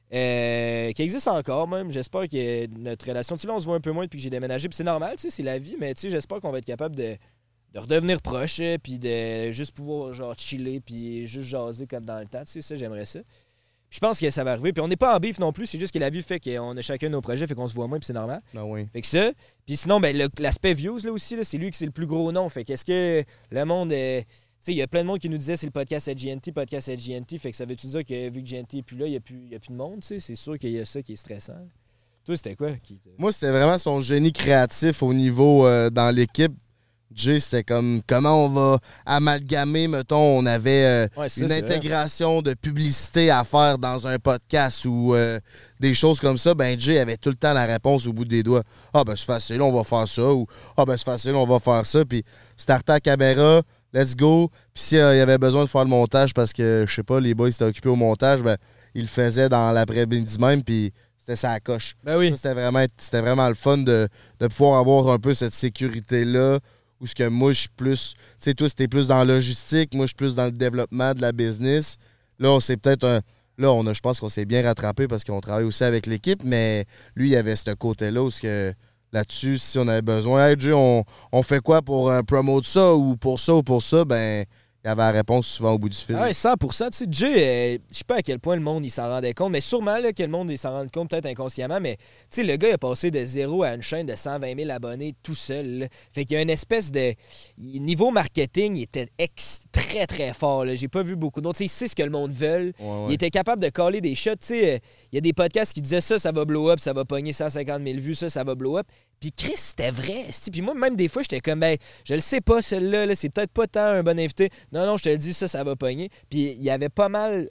qui existe encore, même. J'espère que notre relation... Tu sais, là, on se voit un peu moins depuis que j'ai déménagé, puis c'est normal, tu sais, c'est la vie, mais tu sais, j'espère qu'on va être capable de redevenir proche, puis de juste pouvoir, genre, chiller, puis juste jaser comme dans le temps. Tu sais, ça, j'aimerais ça. Je pense que ça va arriver. Puis on n'est pas en bif non plus, c'est juste que la vie fait qu'on a chacun nos projets, fait qu'on se voit moins, puis c'est normal. Ah oui. Fait que ça. Puis sinon, ben, l'aspect views, là aussi, là, c'est lui qui c'est le plus gros nom. Fait qu'est-ce que le monde. Tu sais, il y a plein de monde qui nous disait c'est le podcast à GNT. Fait que ça veut-tu dire que vu que GNT n'est plus là, il n'y a plus de monde, tu sais? C'est sûr qu'il y a ça qui est stressant. Toi, c'était quoi? Moi, c'était vraiment son génie créatif au niveau dans l'équipe. Jay, c'était comme comment on va amalgamer, mettons, on avait une intégration de publicité à faire dans un podcast ou des choses comme ça. Ben Jay avait tout le temps la réponse au bout des doigts. Ah ben c'est facile, on va faire ça. Ou ah ben c'est facile, on va faire ça. Puis starter la caméra, let's go. Puis s'il y avait besoin de faire le montage parce que, je sais pas, les boys étaient occupés au montage, ben il le faisait dans l'après-midi même. Puis c'était ça à coche. Ben oui. Ça, c'était vraiment le fun de pouvoir avoir un peu cette sécurité-là. Où ce que moi, je suis plus... Tu sais, toi, c'était plus dans la logistique. Moi, je suis plus dans le développement de la business. Là, on s'est peut-être... Là, je pense qu'on s'est bien rattrapé parce qu'on travaille aussi avec l'équipe. Mais lui, il y avait ce côté-là où ce que... Là-dessus, si on avait besoin, hey Jay, on fait quoi pour promote ça ou pour ça, ben, il y avait la réponse souvent au bout du film. Ah ouais, 100%. Tu sais, Jay, je sais pas à quel point le monde il s'en rendait compte, mais sûrement là, que le monde il s'en rend compte peut-être inconsciemment, mais tu sais, le gars il a passé de 0 à une chaîne de 120 000 abonnés tout seul. Là. Fait qu'il y a une espèce de... Niveau marketing, il était très, très fort. Là. J'ai pas vu beaucoup d'autres. Il sait ce que le monde veut. Ouais. Il était capable de caler des shots. Tu sais, il y a des podcasts qui disaient ça va blow up, ça va pogner 150 000 vues, ça va blow up. Puis Chris, c'était vrai. Puis moi, même des fois, j'étais comme, ben, je le sais pas, celle-là, là, c'est peut-être pas tant un bon invité. Non, je te le dis, ça va pogner. Puis il y avait pas mal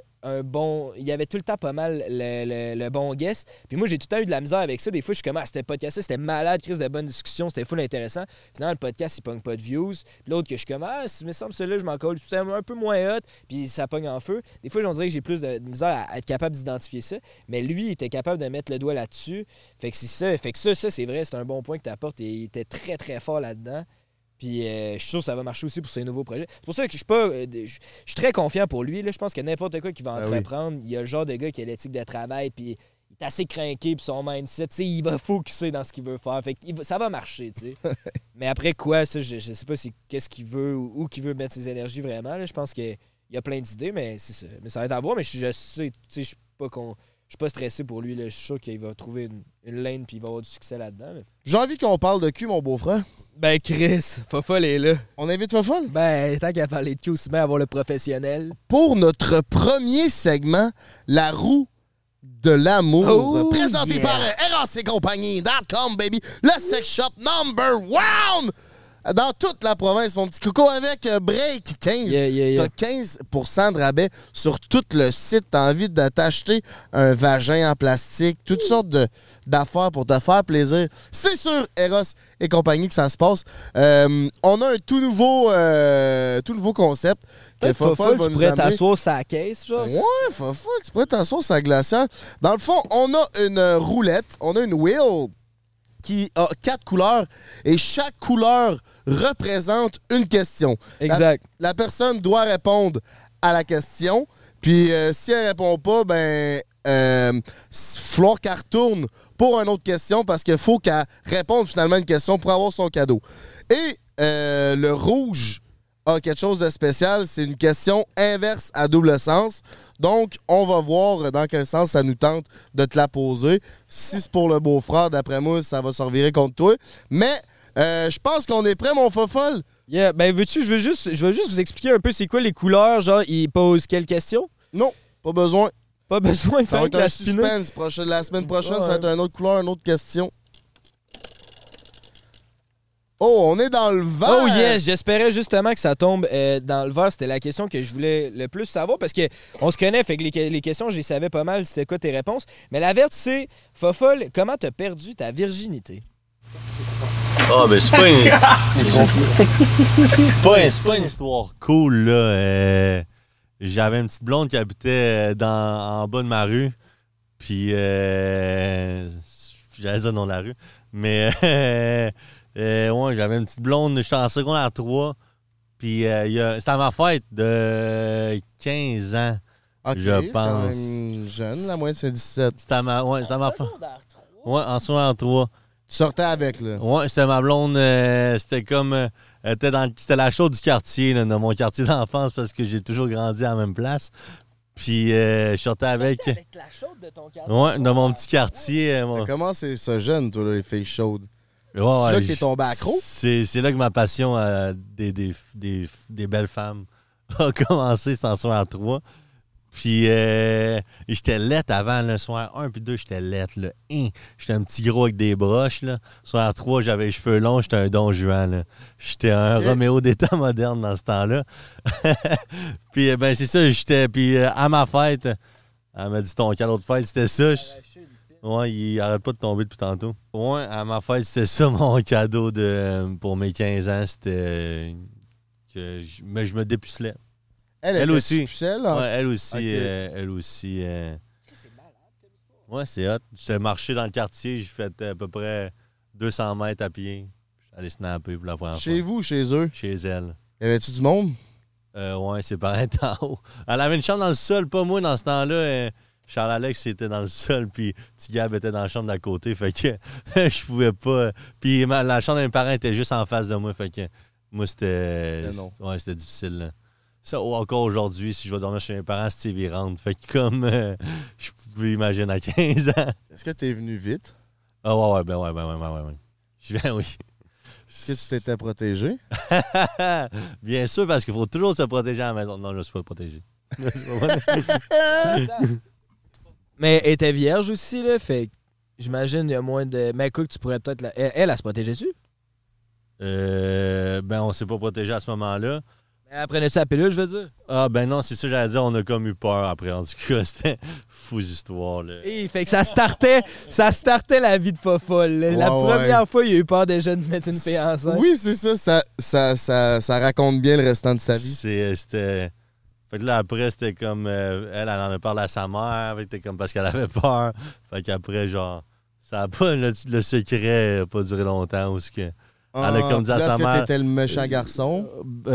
il y avait tout le temps pas mal le bon guest. Puis moi, j'ai tout le temps eu de la misère avec ça. Des fois, je suis comme, c'était podcast, c'était malade, Chris, de bonnes discussions, c'était full intéressant. Finalement, le podcast, il pogne pas de views. Puis l'autre que je suis comme, il me semble celui-là, je m'en colle. C'était un peu moins hot, puis ça pogne en feu. Des fois, j'en dirais que j'ai plus de misère à être capable d'identifier ça. Mais lui, il était capable de mettre le doigt là-dessus. Fait que c'est ça. Fait que ça, c'est vrai, c'est un bon point que tu apportes. Et il était très, très fort là-dedans. Puis je suis sûr que ça va marcher aussi pour ses nouveaux projets. C'est pour ça que je suis très confiant pour lui. Là. Je pense que n'importe quoi qu'il va entreprendre, il y a le genre de gars qui a l'éthique de travail, puis il est assez craqué, puis son mindset, il va focusser dans ce qu'il veut faire. Fait que ça va marcher, tu sais. Mais après quoi, ça, je sais pas qu'est-ce qu'il veut ou où qu'il veut mettre ses énergies vraiment. Là. Je pense qu'il y a plein d'idées, mais c'est ça. Mais ça va être à voir, mais je sais, tu sais, je suis pas stressé pour lui. Là. Je suis sûr qu'il va trouver une lane puis il va avoir du succès là-dedans. Mais... J'ai envie qu'on parle de cul, mon beau-frère. Ben Chris, Fofol est là. On invite Fofol? Ben, tant qu'à parler de cul, aussi bien avoir le professionnel. Pour notre premier segment, la roue de l'amour, présenté par RACcompagnie.com, baby, le sex shop number one dans toute la province, mon petit coco, avec Break 15. T'as 15% de rabais sur tout le site. T'as envie de t'acheter un vagin en plastique, toutes sortes d'affaires pour te faire plaisir. C'est sur Eros et compagnie que ça se passe. On a un tout nouveau concept. Fofol, tu pourrais t'asseoir sur la caisse, genre. Ouais, Fofol, tu pourrais t'asseoir sur la glacière. Dans le fond, on a une roulette, on a une wheel qui a 4 couleurs et chaque couleur représente une question. Exact. La personne doit répondre à la question, puis si elle répond pas, ben falloir qu'elle retourne pour une autre question parce qu'il faut qu'elle réponde finalement à une question pour avoir son cadeau. Et le rouge a quelque chose de spécial, c'est une question inverse à double sens. Donc, on va voir dans quel sens ça nous tente de te la poser. Si c'est pour le beau-frère, d'après moi, ça va se revirer contre toi. Mais je pense qu'on est prêt, mon Fofol. Yeah, ben veux-tu, je vais juste vous expliquer un peu c'est quoi les couleurs, genre, il pose quelle question? Non, pas besoin. Pas besoin de Ça faire va être la un suspense. La semaine prochaine, ça va être une autre couleur, une autre question. Oh, on est dans le vert! Oh yes, j'espérais justement que ça tombe dans le vert. C'était la question que je voulais le plus savoir parce qu'on se connaît, fait que les questions, je les savais pas mal, c'était quoi tes réponses. Mais la verte, c'est, Fofol, comment t'as perdu ta virginité? Ah, ben c'est pas une... c'est pas une histoire cool, là. J'avais une petite blonde qui habitait en bas de ma rue. Puis, j'allais dire non de la rue. Mais, ouais, j'avais une petite blonde. J'étais en secondaire 3. Puis, c'était à ma fête de 15 ans, okay, je pense. C'est quand même jeune, la moyenne, c'est 17. C'était à ma fête. Ouais, en secondaire 3. Tu sortais avec, là? Ouais, c'était ma blonde. C'était comme... c'était la chaude du quartier, là, dans mon quartier d'enfance, parce que j'ai toujours grandi à la même place. Puis je sortais avec... avec la chaude de ton quartier? Ouais, dans mon petit quartier. Comment c'est ça jeune, toi, là, les filles chaudes? Ouais, c'est là que t'es tombé accro? C'est là que ma passion des belles femmes a commencé, c'était en soir 3. Puis j'étais laite avant, le soir 1 puis 2, j'étais laite. Là. J'étais un petit gros avec des broches. Là. Soir 3, j'avais les cheveux longs, j'étais un Don Juan. Là. J'étais un Roméo d'état moderne dans ce temps-là. Puis ben c'est ça, puis à ma fête, elle m'a dit ton cadeau de fête, c'était ça. Ouais, il arrête pas de tomber depuis tantôt. Ouais, à ma fête, c'était ça mon cadeau pour mes 15 ans. C'était que je me dépucelais. Elle aussi. Pucelle, hein? Ouais, elle aussi. Okay. Elle aussi. Ouais, c'est hot. J'ai marché dans le quartier, j'ai fait à peu près 200 mètres à pied. J'allais snapper pour la première fois. Chez vous ou chez eux? Chez elle. Y avait-tu du monde? Ouais, ses parents étaient en haut. Elle avait une chambre dans le sol, pas moi dans ce temps-là. Charles-Alex était dans le sol, puis petit Gab était dans la chambre d'à côté. Fait que je pouvais pas. Puis la chambre de mes parents était juste en face de moi. Fait que moi, c'était. Ouais, c'était difficile. Là. Ça, encore aujourd'hui, si je vais dormir chez mes parents, Stevie rentre. Fait que comme je pouvais imaginer à 15 ans. Est-ce que t'es venu vite? Ah ouais. Je viens, oui. Est-ce que tu t'étais protégé? Bien sûr, parce qu'il faut toujours se protéger à la maison. Non, je ne suis pas protégé. Mais elle était vierge aussi, là. Fait que j'imagine il y a moins de. Mais écoute, tu pourrais peut-être. Elle se protégeait-tu? Ben, on s'est pas protégé à ce moment-là. Elle prenait-tu la pilule, je veux dire? Ah, ben non, c'est ça, j'allais dire, on a comme eu peur après. En tout cas, c'était fou, cette histoire, là. Et fait que ça startait la vie de fofolle. Là. La première fois, il a eu peur déjà de mettre une fille enceinte. Oui, c'est ça. Ça raconte bien le restant de sa vie. C'était. Fait que là, après, c'était comme. Elle en a parlé à sa mère. C'était comme parce qu'elle avait peur. Fait qu'après, genre. Ça a pas. Le secret n'a pas duré longtemps. Où ce que. Elle a comme dit à sa mère. Est-ce que t'étais le méchant garçon?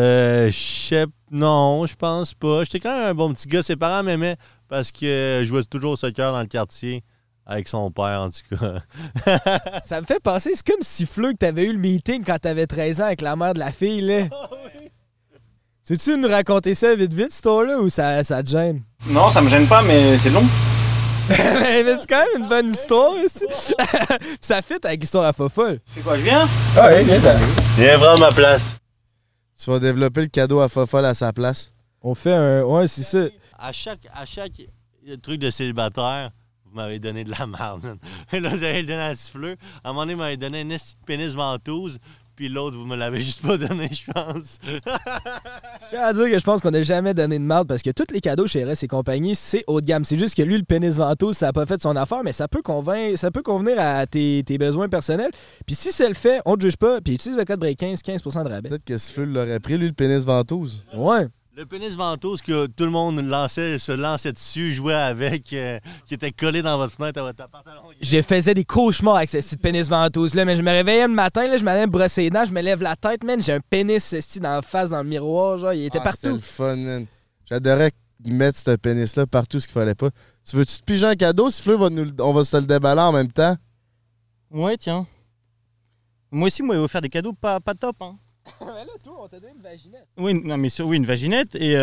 Non, je pense pas. J'étais quand même un bon petit gars. Ses parents m'aimaient parce que je jouais toujours au soccer dans le quartier avec son père, en tout cas. Ça me fait penser, c'est comme siffleux que t'avais eu le meeting quand t'avais 13 ans avec la mère de la fille, là. Oh, oui. Tu veux-tu nous raconter ça vite, cette histoire-là, ou ça te gêne? Non, ça me gêne pas, mais c'est long. mais c'est quand même une bonne histoire, ici. Ça fit avec l'histoire à fofolle. C'est quoi, je viens? Ah oui, viens. Viens prendre ma place. Tu vas développer le cadeau à fofolle à sa place. On fait un... Ouais, c'est ça. À chaque truc de célibataire, vous m'avez donné de la merde. Et là, j'avais donné un siffleux. À un moment donné, vous m'avez donné un esti de pénis ventouse. Puis l'autre, vous me l'avez juste pas donné, je pense. Je tiens à dire que je pense qu'on n'a jamais donné de marde parce que tous les cadeaux chez RS et compagnie, c'est haut de gamme. C'est juste que lui, le pénis ventouse, ça n'a pas fait son affaire, mais ça peut convenir à tes besoins personnels. Puis si ça le fait, on te juge pas. Puis utilise le code BREAK15, 15% de rabais. Peut-être que Siffleux l'aurait pris, lui, le pénis ventouse. Ouais. Le pénis ventouse que tout le monde se lançait dessus, jouait avec, qui était collé dans votre fenêtre à votre pantalon. Je faisais des cauchemars avec ce petit pénis ventouse-là, mais je me réveillais le matin, là, je m'allais me brosser les dents, je me lève la tête, man, j'ai un pénis dans la face, dans le miroir, genre, il était partout. C'était le fun, man. J'adorais mettre ce pénis-là partout ce qu'il fallait pas. Tu veux-tu te piger un cadeau? Siffleux, on va se le déballer en même temps. Ouais, tiens. Moi aussi, moi, il va faire des cadeaux pas top, hein. Mais là, toi, on t'a donné une vaginette. Oui, non, mais oui, une vaginette et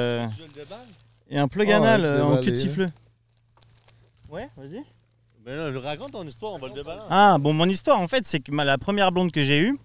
un plug anal en cul de siffleux. Ouais, vas-y. Ben là, raconte ton histoire, on va le déballer. Ah, bon, mon histoire, en fait, c'est que la première blonde que j'ai eue,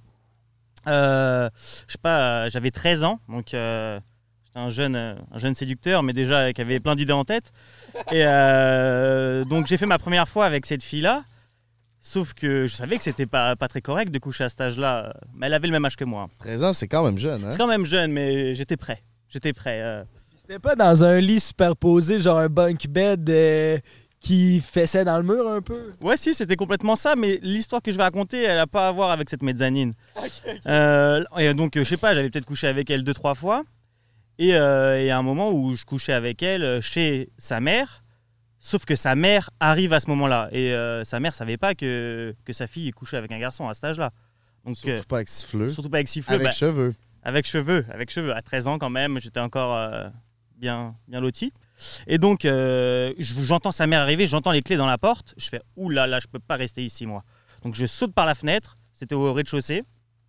je sais pas, j'avais 13 ans, donc j'étais un jeune séducteur, mais déjà qui avait plein d'idées en tête. Et donc j'ai fait ma première fois avec cette fille-là. Sauf que je savais que c'était pas très correct de coucher à cet âge-là. Mais elle avait le même âge que moi. 13 ans, c'est quand même jeune, hein? C'est quand même jeune, mais j'étais prêt. C'était pas dans un lit superposé, genre un bunk bed qui fessait dans le mur un peu? Ouais, si, c'était complètement ça, mais l'histoire que je vais raconter, elle a pas à voir avec cette mezzanine. Okay. Et donc, je sais pas, j'avais peut-être couché avec elle 2-3 fois. Et à un moment où je couchais avec elle chez sa mère. Sauf que sa mère arrive à ce moment-là. Et sa mère savait pas que sa fille couchait avec un garçon à cet âge-là. Donc, surtout pas avec siffleux. Surtout pas avec siffleux. Avec cheveux. Avec cheveux. À 13 ans quand même, j'étais encore bien loti. Et donc, j'entends sa mère arriver, j'entends les clés dans la porte. Je fais, ouh là là, je peux pas rester ici, moi. Donc, je saute par la fenêtre. C'était au rez-de-chaussée.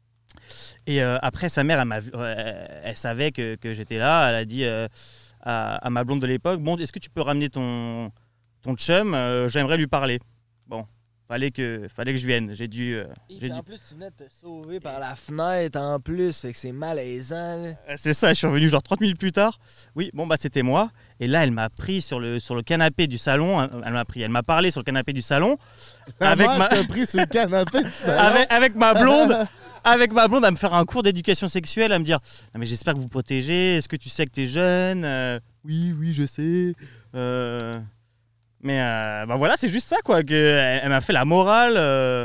Et après, sa mère, elle m'a vu, elle savait que j'étais là. Elle a dit... à ma blonde de l'époque, bon, est-ce que tu peux ramener ton chum, j'aimerais lui parler. Bon, fallait que je vienne. En plus, tu venais de te sauver par la fenêtre en plus, fait que c'est malaisant. Là. C'est ça, je suis revenu genre 30 minutes plus tard. Oui, bon, bah c'était moi. Et là, elle m'a pris sur le canapé du salon. Elle m'a parlé sur le canapé du salon. Pris sur le canapé du salon. avec ma blonde. Avec ma blonde, à me faire un cours d'éducation sexuelle, à me dire non, mais j'espère que vous protégez, est-ce que tu sais que t'es jeune Oui, je sais. Mais bah voilà, c'est juste ça, quoi. Elle m'a fait la morale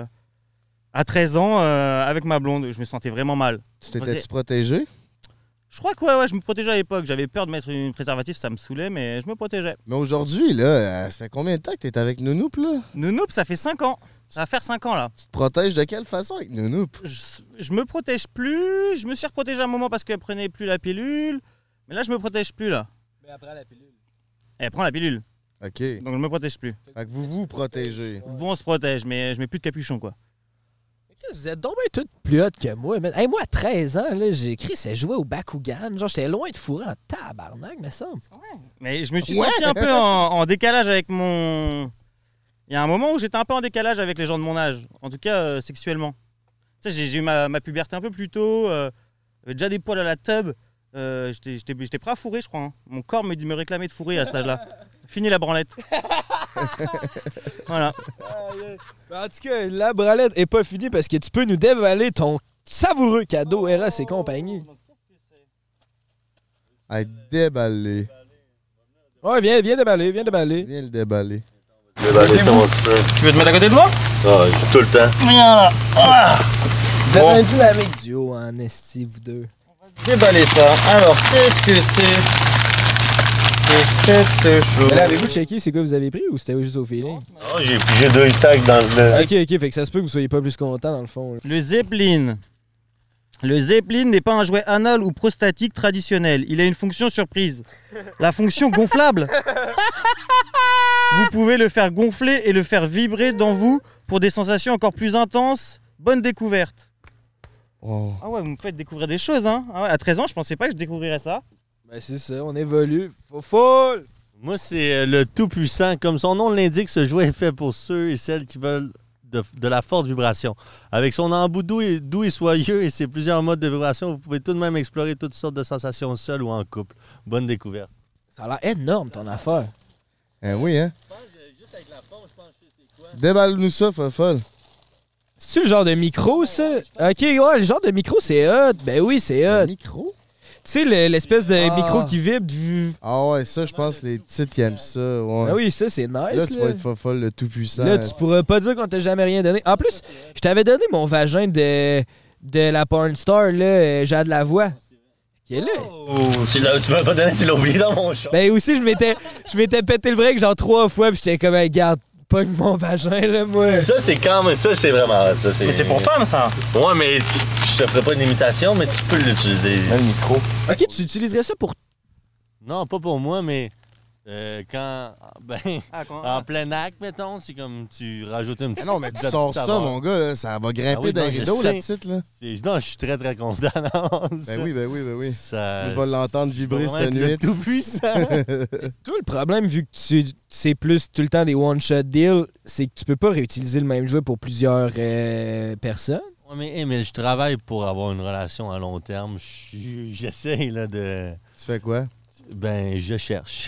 à 13 ans avec ma blonde. Je me sentais vraiment mal. Tu t'étais-tu protégé? Je crois que ouais, je me protégeais à l'époque. J'avais peur de mettre une préservatif, ça me saoulait, mais je me protégeais. Mais aujourd'hui, là, ça fait combien de temps que t'es avec Nounoup, là? Nounoup, ça fait 5 ans. Ça va faire 5 ans, là. Tu te protèges de quelle façon avec Nounoup? Je me protège plus. Je me suis reprotégé à un moment parce qu'elle prenait plus la pilule. Mais là, je me protège plus, là. Mais après la pilule. Elle prend la pilule, OK. donc je me protège plus. Fait que vous vous protégez. Vous, on se protège, mais je mets plus de capuchon, quoi. Vous êtes donc bien toutes plus hot que moi. Man. Hey, moi, à 13 ans, là, j'ai écrit, c'est jouer au Bakugan. Genre, j'étais loin de fourrer en tabarnak, me semble. Mais je me suis senti un peu en décalage avec mon... Il y a un moment où j'étais un peu en décalage avec les gens de mon âge. En tout cas, sexuellement. Tu sais, j'ai eu ma puberté un peu plus tôt. J'avais déjà des poils à la tub. J'étais prêt à fourrer, je crois. Hein. Mon corps me réclamait de fourrer à cet âge-là. Fini la branlette. Voilà. En tout cas, la branlette est pas finie parce que tu peux nous dévaler ton savoureux cadeau Eros et compagnie. Hey, déballer. Ouais, viens déballer. Viens le déballer. Déballer ça, mon super. Tu veux te mettre à côté de moi? Ah, tout le temps. Viens là. Ah. Vous êtes un dynamique duo en esti, vous deux. Déballer ça. Alors, qu'est-ce que c'est que cette chose? Mais là, avez-vous checké c'est quoi vous avez pris ou c'était juste au feeling? Non, j'ai pigé 2 sacs dans le... Ok, fait que ça se peut que vous soyez pas plus content dans le fond. Là. Le Zeppelin. Le Zeppelin n'est pas un jouet anal ou prostatique traditionnel. Il a une fonction surprise. La fonction gonflable. Vous pouvez le faire gonfler et le faire vibrer dans vous pour des sensations encore plus intenses. Bonne découverte. Oh. Ah ouais, vous me faites découvrir des choses, hein. Ah ouais, à 13 ans, je pensais pas que je découvrirais ça. Ben c'est ça, on évolue. Faut. Moi, c'est le tout-puissant. Comme son nom l'indique, ce jouet est fait pour ceux et celles qui veulent de la forte vibration. Avec son embout doux et soyeux et ses plusieurs modes de vibration, vous pouvez tout de même explorer toutes sortes de sensations seules ou en couple. Bonne découverte. Ça a l'air énorme ton affaire. Eh oui, hein? Déballe-nous ça, fofolle. C'est-tu le genre de micro, ça? Ok, ouais, le genre de micro, c'est hot. Ben oui, c'est Un hot. micro? Tu sais, l'espèce de Ah. micro qui vibre. Ah ouais, ça, je pense les petites qui aiment ça. Ouais. Ah oui, ça, c'est nice. Là, tu vas être fofolle, le tout-puissant. Là, tu pourras pas dire qu'on t'a jamais rien donné. En plus, je t'avais donné mon vagin de la porn star, là, Jade Lavoie. Qui est là. Oh, tu m'as pas donné, tu l'as oublié dans mon chat. Ben aussi, je m'étais pété le break genre 3 fois, puis j'étais comme, hey, garde, pogne mon vagin, là, moi. Ça, c'est quand même... Ça, c'est vraiment... Ça, Mais c'est pour femmes, ça. Ouais, mais je te ferai pas une imitation, mais tu peux l'utiliser. Le micro. Ok, tu utiliserais ça pour. Non, pas pour moi, mais quand... Ben, Ah, en plein acte, mettons, c'est comme tu rajoutes un petit... Mais non, mais tu de sors petite ça, saveur. mon gars, là, ça va grimper Ah oui, dans non, les je rideaux, la sais. petite, là. Non, je suis très, très content. Non, Ben oui. Ça... Je vais l'entendre vibrer c'est cette vraiment nuit. être le tout-puissant. Toi, le problème, vu que c'est plus tout le temps des one-shot deals, c'est que tu peux pas réutiliser le même jeu pour plusieurs personnes. Ouais, mais je travaille pour avoir une relation à long terme. J'essaye, là, de... Tu fais quoi? Ben, je cherche.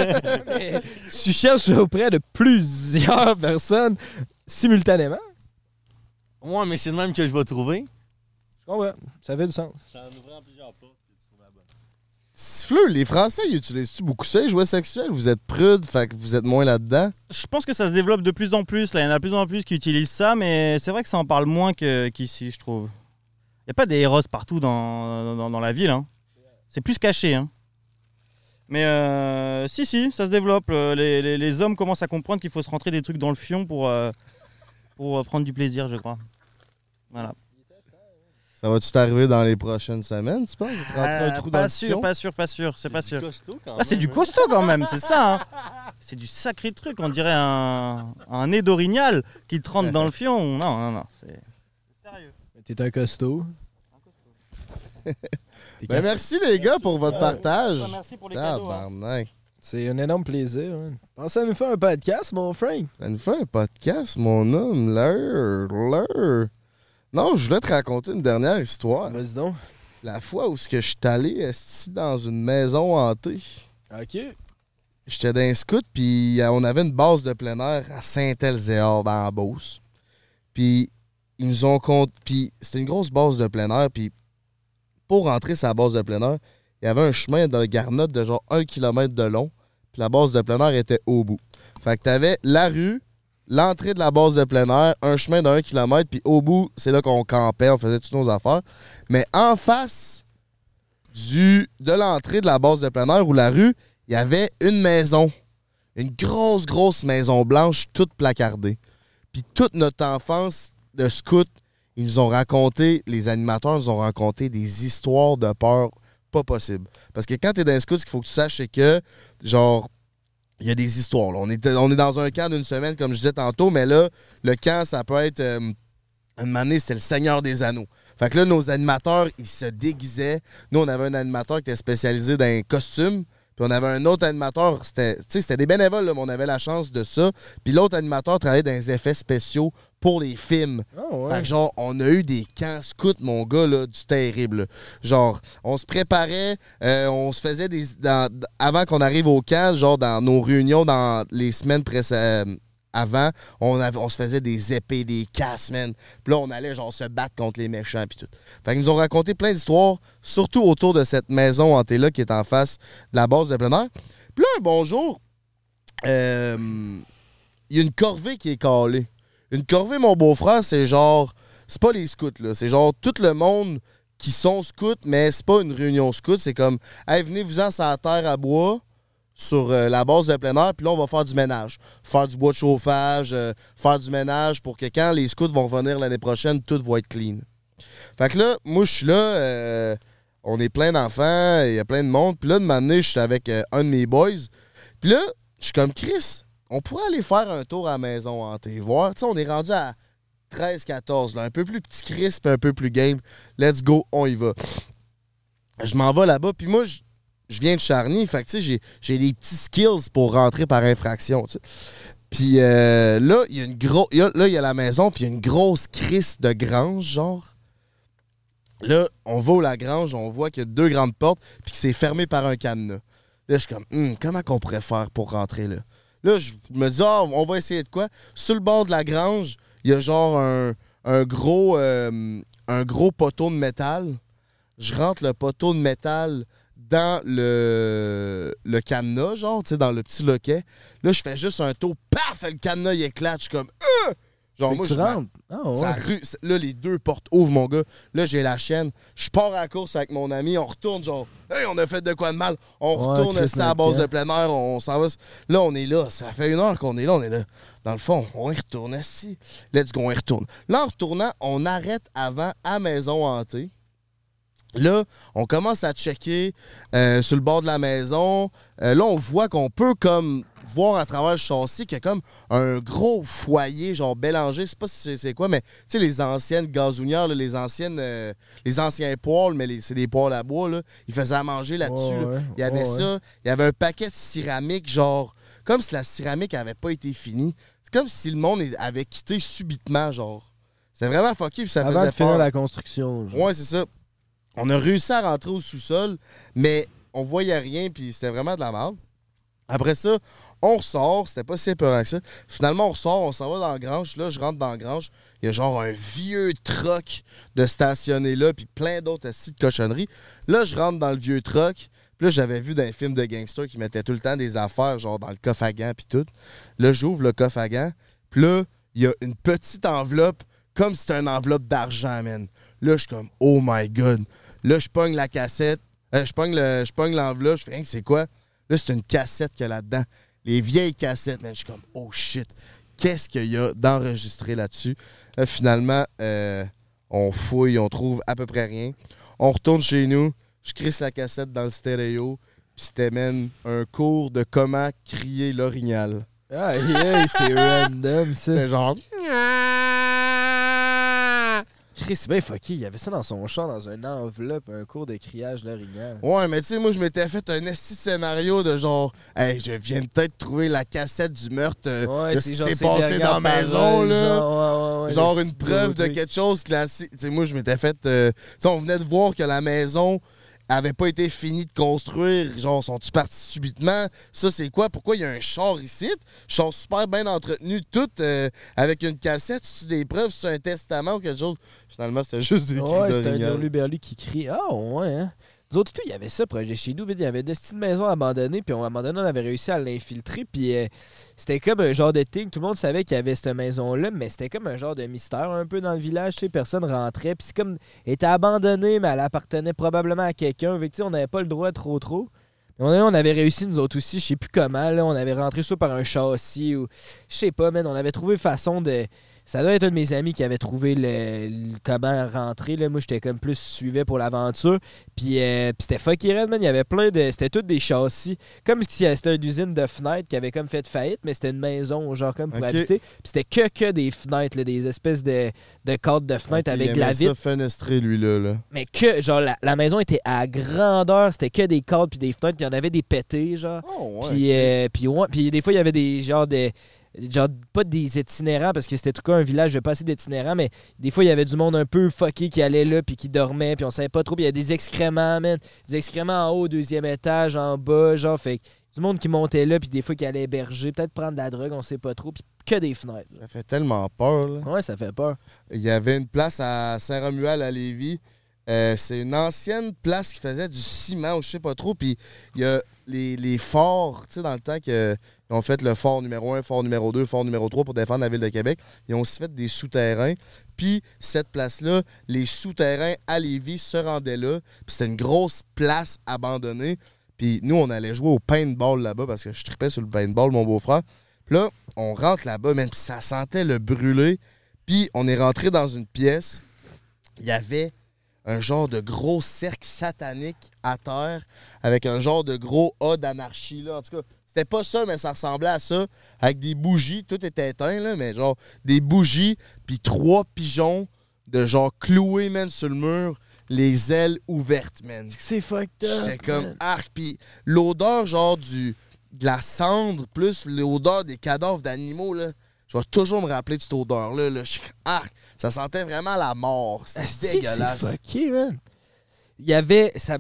Tu cherches auprès de plusieurs personnes simultanément. Ouais, mais c'est le même que je vais trouver. Je comprends. Ça fait du sens. Ça en ouvrant plusieurs portes. Siffleux, les Français, ils utilisent-tu beaucoup ça, les jouets sexuels? Vous êtes prudes, fait que vous êtes moins là-dedans? Je pense que ça se développe de plus en plus. Là. Il y en a de plus en plus qui utilisent ça, mais c'est vrai que ça en parle moins qu'ici, je trouve. Il n'y a pas des héros partout dans la ville. Hein. C'est plus caché. Hein. Mais si, ça se développe. Les hommes commencent à comprendre qu'il faut se rentrer des trucs dans le fion pour prendre du plaisir, je crois. Voilà. Ça va-tu t'arriver dans les prochaines semaines, tu penses? Rentrer un trou dans Pas le sûr, fion? pas sûr. C'est pas sûr. Costaud, quand Ah, c'est du costaud quand même, c'est ça. Hein. C'est du sacré truc. On dirait un nez d'orignal qui te rentre dans le fion. Non. C'est sérieux. T'es un costaud. Ben merci les gars pour votre partage. Merci pour les cadeaux. Hein. Tabarnak. C'est un énorme plaisir. Hein. Pensez à nous faire un podcast, mon Frank. Ça nous fait un podcast, mon homme. L'heure. Non, je voulais te raconter une dernière histoire. Vas-y donc. La fois où je suis allé esti, dans une maison hantée. OK. J'étais dans un scout, puis on avait une base de plein air à Saint-Elzéar, dans la Beauce. Puis ils nous ont compté. Puis c'était une grosse base de plein air, puis pour rentrer sur la base de plein air, il y avait un chemin de garnotte de genre 1 km de long, puis la base de plein air était au bout. Fait que t'avais la rue, l'entrée de la base de plein air, un chemin de 1 km, puis au bout, c'est là qu'on campait, on faisait toutes nos affaires. Mais en face de l'entrée de la base de plein air ou la rue, il y avait une maison. Une grosse maison blanche, toute placardée. Puis toute notre enfance de scout, ils nous ont raconté, les animateurs nous ont raconté des histoires de peur pas possibles. Parce que quand t'es dans un scout, ce qu'il faut que tu saches, c'est que, genre, il y a des histoires. Là. On est dans un camp d'une semaine, comme je disais tantôt, mais là, le camp, ça peut être... une année, c'était le Seigneur des Anneaux. Fait que là, nos animateurs, ils se déguisaient. Nous, on avait un animateur qui était spécialisé dans les costumes. Puis on avait un autre animateur, c'était des bénévoles, là, mais on avait la chance de ça. Puis l'autre animateur travaillait dans les effets spéciaux pour les films. Oh, ouais. Fait que genre, on a eu des camps scouts, mon gars, là, du terrible. Là. Genre, on se préparait, on se faisait avant qu'on arrive au camp, genre dans nos réunions dans les semaines précédentes. Avant, on se faisait des épées, des casses, man. Puis là, on allait genre se battre contre les méchants puis tout. Fait qu'ils nous ont raconté plein d'histoires, surtout autour de cette maison hantée-là qui est en face de la base de plein air. Puis là, un bonjour, il y a une corvée qui est calée. Une corvée, mon beau-frère, c'est genre... C'est pas les scouts, là. C'est genre tout le monde qui sont scouts, mais c'est pas une réunion scout. C'est comme, hey, venez-vous-en sur la terre à bois... sur la base de plein air, puis là, on va faire du ménage. Faire du bois de chauffage, faire du ménage pour que quand les scouts vont revenir l'année prochaine, tout va être clean. Fait que là, moi, je suis là, on est plein d'enfants, il y a plein de monde, puis là, de m'amener, je suis avec un de mes boys, puis là, je suis comme Chris, on pourrait aller faire un tour à la maison hantée, voir. Tu sais, on est rendu à 13-14, là, un peu plus petit Chris, puis un peu plus game. Let's go, on y va. Je m'en vais là-bas, puis moi, je viens de Charny, fait que tu sais, j'ai des petits skills pour rentrer par infraction, tu sais. Puis là, il y a une grosse... Là, il y a la maison, puis il y a une grosse crisse de grange, genre. Là, on va au Lagrange, on voit qu'il y a 2 grandes portes, puis que c'est fermé par un cadenas. Là, je suis comme, comment qu'on pourrait faire pour rentrer là? Là, je me dis, on va essayer de quoi? Sur le bord de la grange, il y a genre un gros poteau de métal. Je rentre le poteau de métal dans le cadenas, genre, tu sais, dans le petit loquet. Là, je fais juste un tour, paf, le cadenas, il éclate. Je suis comme, genre, moi, tu rentres. Oh, ouais. Là, les 2 portes ouvrent, mon gars. Là, j'ai la chaîne. Je pars à la course avec mon ami. On retourne, genre, hey, on a fait de quoi de mal. On retourne à la base de plein air. On s'en va. Là, on est là. Ça fait 1 heure qu'on est là. On est là. Dans le fond, on y retourne assis. Let's go, on y retourne. Là, en retournant, on arrête avant à Maison Hantée. Là, on commence à checker sur le bord de la maison. Là, on voit qu'on peut comme voir à travers le châssis qu'il y a comme un gros foyer, genre Bélanger. Je sais pas si c'est quoi, mais tu sais, les anciennes gazouinières, là, les anciens poêles, mais c'est des poêles à bois, là. Ils faisaient à manger là-dessus. Là. Il y avait ça. Il y avait un paquet de céramique, genre, comme si la céramique avait pas été finie. C'est comme si le monde avait quitté subitement, genre. C'est vraiment fucké, puis ça avant faisait de finir peur. la construction. Genre. Ouais, c'est ça. On a réussi à rentrer au sous-sol, mais on voyait rien, puis c'était vraiment de la merde. Après ça, on ressort, c'était pas si épeurant que ça. Finalement, on ressort, on s'en va dans la grange. Là, je rentre dans la grange. Il y a genre un vieux truck de stationné là, puis plein d'autres assis de cochonneries. Là, je rentre dans le vieux truck. Puis là, j'avais vu dans les films de gangsters qui mettaient tout le temps des affaires, genre dans le coffre à gants, puis tout. Là, j'ouvre le coffre à gants. Puis là, il y a une petite enveloppe, comme si c'était une enveloppe d'argent, man. Là, je suis comme, oh my God. Là, je pogne la cassette. Je pogne l'enveloppe. Je fais, c'est quoi? Là, c'est une cassette qu'il y a là-dedans. Les vieilles cassettes, man. Je suis comme, oh shit. Qu'est-ce qu'il y a d'enregistré là-dessus? Là, finalement, on fouille, on trouve à peu près rien. On retourne chez nous. Je crisse la cassette dans le stéréo. Puis c'était, man, un cours de comment crier l'orignal. Ah, yeah, c'est random, ça. C'était genre... Chris, c'est bien fucké. Il y avait ça dans son char, dans une enveloppe, un cours de criage d'orignal. Ouais, mais tu sais, moi, je m'étais fait un esti scénario de genre, hey, je viens peut-être trouver la cassette du meurtre de ce qui s'est passé dans la maison, là. Genre une preuve de quelque chose classique. Tu sais, moi, je m'étais fait. Tu sais, on venait de voir que la maison avait pas été finie de construire. Genre, sont-ils partis subitement? Ça, c'est quoi? Pourquoi il y a un char ici? Char super bien entretenu, tout avec une cassette. C'est des preuves, c'est un testament ou quelque chose? Finalement, c'était juste des cris ouais, c'était un d'orignal. hurluberlu qui crie. Ah, ouais, hein? Nous autres, il y avait ça proche de chez nous. Il y avait une petite maison abandonnée. Puis à un moment donné, on avait réussi à l'infiltrer. Puis c'était comme un genre de thing. Tout le monde savait qu'il y avait cette maison-là. Mais c'était comme un genre de mystère un peu dans le village. Tu sais, personne rentrait. Puis c'est comme. Elle était abandonnée, mais elle appartenait probablement à quelqu'un. Fait que, tu sais, on n'avait pas le droit trop. On avait réussi, nous autres aussi, je sais plus comment, là, on avait rentré ça par un châssis ou je sais pas, man, on avait trouvé façon de... Ça doit être un de mes amis qui avait trouvé comment rentrer, là. Moi, j'étais comme plus suivais pour l'aventure, puis c'était fucky red, man, il y avait plein de... C'était tous des châssis, comme si c'était une usine de fenêtres qui avait comme fait faillite, mais c'était une maison, genre comme pour habiter, puis c'était que des fenêtres, là, des espèces de cadres de fenêtres avec de la vitre. Il aimait ça fenestré, lui, là. Mais que, genre, la maison était à grandeur, c'était que des cadres puis des fenêtres, puis il y en avait des pétés, genre. Oh, ouais. Puis des fois, il y avait des genre pas des itinérants, parce que c'était tout cas un village de pas assez d'itinérants, mais des fois, il y avait du monde un peu fucké qui allait là, puis qui dormait, puis on savait pas trop. Puis il y a des excréments, man. Des excréments en haut, au 2e étage, en bas, genre, fait du monde qui montait là, puis des fois qui allait héberger, peut-être prendre de la drogue, on sait pas trop, puis que des fenêtres. Ça fait tellement peur, là. Ouais, ça fait peur. Il y avait une place à Saint-Romuald, à Lévis. C'est une ancienne place qui faisait du ciment, ou je sais pas trop. Puis il y a les forts, tu sais, dans le temps qu'ils ont fait le fort numéro 1, fort numéro 2, fort numéro 3 pour défendre la ville de Québec. Ils ont aussi fait des souterrains. Puis cette place-là, les souterrains à Lévis se rendaient là. Puis c'était une grosse place abandonnée. Puis nous, on allait jouer au paintball là-bas parce que je tripais sur le paintball, mon beau-frère. Puis là, on rentre là-bas, même si ça sentait le brûler. Puis on est rentré dans une pièce. Il y avait un genre de gros cercle satanique à terre avec un genre de gros A d'anarchie, là. En tout cas, c'était pas ça, mais ça ressemblait à ça, avec des bougies. Tout était éteint, là, mais genre des bougies, puis 3 pigeons de genre cloués, man, sur le mur, les ailes ouvertes, man. C'est fucked up. J'étais comme arc, puis l'odeur, genre, de la cendre, plus l'odeur des cadavres d'animaux, là. Je vais toujours me rappeler de cette odeur-là. Là. Arc, ça sentait vraiment la mort. C'était dégueulasse. C'est fucké, man. Il y avait... Ça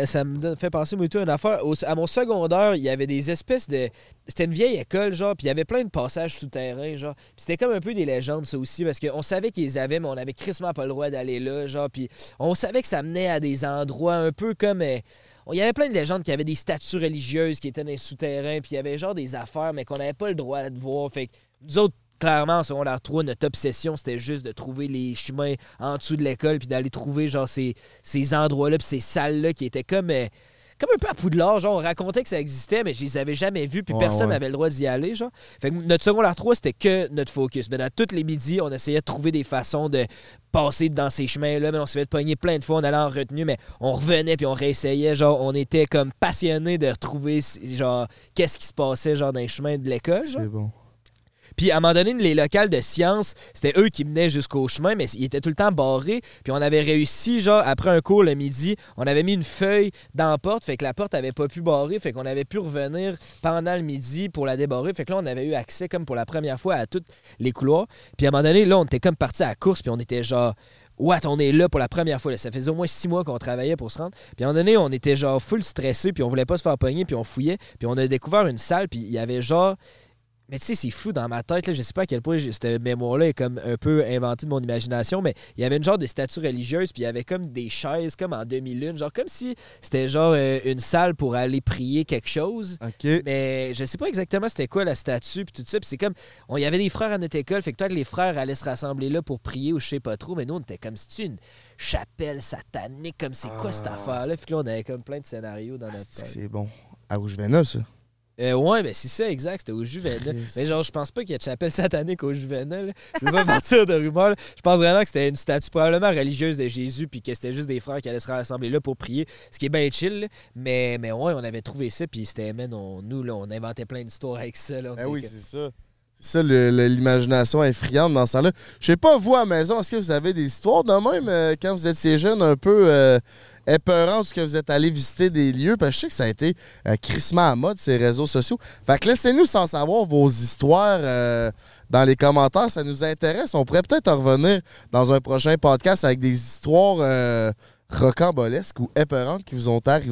me fait penser, moi, tout, une affaire. À mon secondaire, il y avait des espèces de... C'était une vieille école, genre, puis il y avait plein de passages souterrains, genre. Puis c'était comme un peu des légendes, ça aussi, parce qu'on savait qu'ils les avaient, mais on avait crissement pas le droit d'aller là, genre. Puis on savait que ça menait à des endroits un peu comme... Il y avait plein de légendes qui avaient des statues religieuses qui étaient dans les souterrains, puis il y avait genre des affaires, mais qu'on n'avait pas le droit de voir. Fait que nous autres, clairement, en secondaire 3, notre obsession, c'était juste de trouver les chemins en dessous de l'école, puis d'aller trouver genre ces endroits-là, puis ces salles-là qui étaient comme un peu à Poudlard. Genre, on racontait que ça existait, mais je les avais jamais vus, puis personne n'avait le droit d'y aller, genre. Fait que notre secondaire 3, c'était que notre focus. Mais dans tous les midis, on essayait de trouver des façons de passer dans ces chemins-là, mais on s'est fait pogner plein de fois, on allait en retenue, mais on revenait, puis on réessayait, genre, on était comme passionnés de retrouver, genre, qu'est-ce qui se passait, genre, dans les chemins de l'école, genre. C'est bon. Puis à un moment donné, les locales de sciences, c'était eux qui menaient jusqu'au chemin, mais ils étaient tout le temps barrés. Puis on avait réussi, genre, après un cours le midi, on avait mis une feuille dans la porte, fait que la porte avait pas pu barrer, fait qu'on avait pu revenir pendant le midi pour la débarrer. Fait que là, on avait eu accès, comme pour la première fois, à tous les couloirs. Puis à un moment donné, là, on était comme partis à la course, puis on était genre... What, on est là pour la première fois. Là. Ça faisait au moins 6 mois qu'on travaillait pour se rendre. Puis à un moment donné, on était genre full stressé, puis on voulait pas se faire pogner, puis on fouillait. Puis on a découvert une salle, puis il y avait genre... Mais tu sais, c'est flou dans ma tête. Là. Je sais pas à quel point cette mémoire-là est comme un peu inventée de mon imagination, mais il y avait une genre de statue religieuse, puis il y avait comme des chaises comme en demi-lune, genre comme si c'était genre une salle pour aller prier quelque chose. OK. Mais je sais pas exactement c'était quoi la statue, puis tout ça. Puis c'est comme, il y avait des frères à notre école, fait que peut-être les frères allaient se rassembler là pour prier ou je sais pas trop, mais nous, on était comme si c'était une chapelle satanique, comme c'est quoi cette affaire-là? Puis là, on avait comme plein de scénarios dans notre tête. C'est bon. À Oujvena, ça. Ouais, ben c'est ça, exact, c'était au Juvena. Mais genre, je pense pas qu'il y ait de chapelle satanique au Juvena. Là. Je veux pas partir de rumeurs. Là. Je pense vraiment que c'était une statue probablement religieuse de Jésus, puis que c'était juste des frères qui allaient se rassembler là pour prier, ce qui est bien chill. Là. Mais ouais, on avait trouvé ça, puis c'était, nous, là, on inventait plein d'histoires avec ça. Là, oui, c'est ça. C'est ça, l'imagination est friande dans ce temps-là. Je sais pas, vous, à la maison, est-ce que vous avez des histoires de même quand vous étiez jeune, un peu épeurant, est-ce que vous êtes allé visiter des lieux? Parce que je sais que ça a été crissement à mode, ces réseaux sociaux. Fait que laissez-nous sans savoir vos histoires dans les commentaires. Ça nous intéresse. On pourrait peut-être en revenir dans un prochain podcast avec des histoires rocambolesques ou épeurantes qui vous ont arrivé.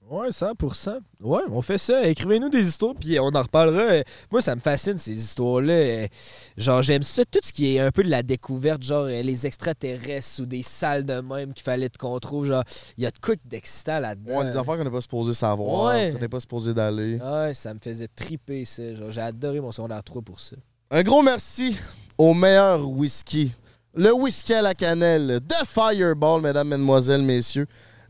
Ouais, 100%. Ouais, on fait ça. Écrivez-nous des histoires, puis on en reparlera. Moi, ça me fascine, ces histoires-là. Genre, j'aime ça. Tout ce qui est un peu de la découverte, genre les extraterrestres ou des salles de même qu'il fallait qu'on trouve. Genre, il y a de quoi d'excitant là-dedans. Ouais, des affaires qu'on n'est pas supposé savoir, Ouais. qu'on n'est pas supposé d'aller. Ouais, ça me faisait triper, ça. Genre, j'ai adoré mon secondaire 3 pour ça. Un gros merci au meilleur whisky. Le whisky à la cannelle de Fireball, mesdames, mesdemoiselles, messieurs.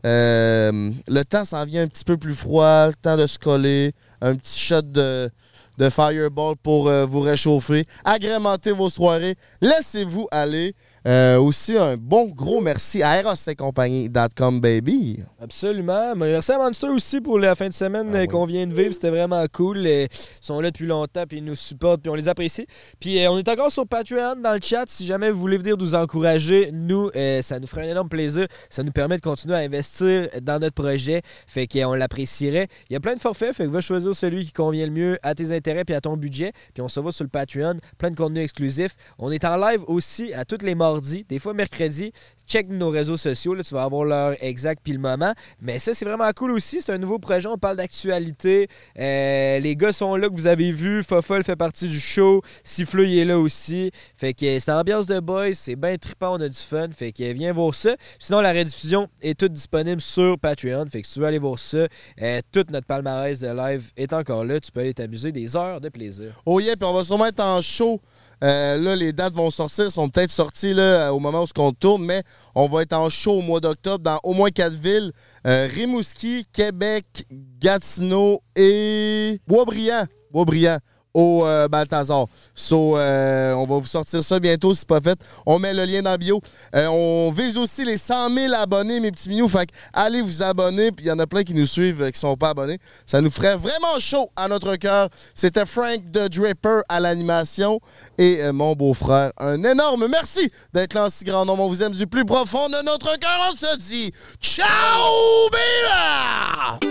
Le temps s'en vient un petit peu plus froid, le temps de se coller, un petit shot de Fireball pour vous réchauffer, agrémenter vos soirées, laissez-vous aller. Aussi, un bon gros merci à erosetcompagnie.com, baby. Absolument. Mais merci à Monster aussi pour la fin de semaine qu'on vient de vivre. C'était vraiment cool. Ils sont là depuis longtemps, puis ils nous supportent, puis on les apprécie. Puis on est encore sur Patreon dans le chat. Si jamais vous voulez venir nous encourager, nous, ça nous ferait un énorme plaisir. Ça nous permet de continuer à investir dans notre projet. Fait qu'on l'apprécierait. Il y a plein de forfaits. Fait que va choisir celui qui convient le mieux à tes intérêts puis à ton budget. Puis on se voit sur le Patreon. Plein de contenu exclusif. On est en live aussi à tous les mardis, des fois mercredi. Check nos réseaux sociaux, là, tu vas avoir l'heure exacte puis le moment. Mais ça, c'est vraiment cool aussi. C'est un nouveau projet, on parle d'actualité. Les gars sont là que vous avez vu. Fofol fait partie du show. Siffleux, il est là aussi. Fait que c'est ambiance de boys, c'est bien trippant, on a du fun. Fait que viens voir ça. Sinon, la rediffusion est toute disponible sur Patreon. Fait que si tu veux aller voir ça, toute notre palmarès de live est encore là. Tu peux aller t'amuser des heures de plaisir. Oh yeah, puis on va sûrement être en show. Là, les dates vont sortir, sont peut-être sorties là, au moment où on tourne, mais on va être en show au mois d'octobre dans au moins 4 villes. Rimouski, Québec, Gatineau et Boisbriand au Balthazar. So, on va vous sortir ça bientôt si c'est pas fait. On met le lien dans la bio. On vise aussi les 100 000 abonnés, mes petits minous. Fait que allez vous abonner. Puis il y en a plein qui nous suivent qui sont pas abonnés. Ça nous ferait vraiment chaud à notre cœur. C'était Frank the Draper à l'animation et mon beau-frère. Un énorme merci d'être là en si grand nombre. On vous aime du plus profond de notre cœur. On se dit ciao, Bella!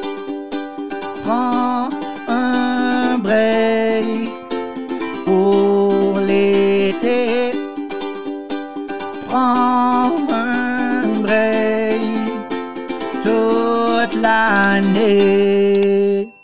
Prends un break pour l'été. Prends un break toute l'année.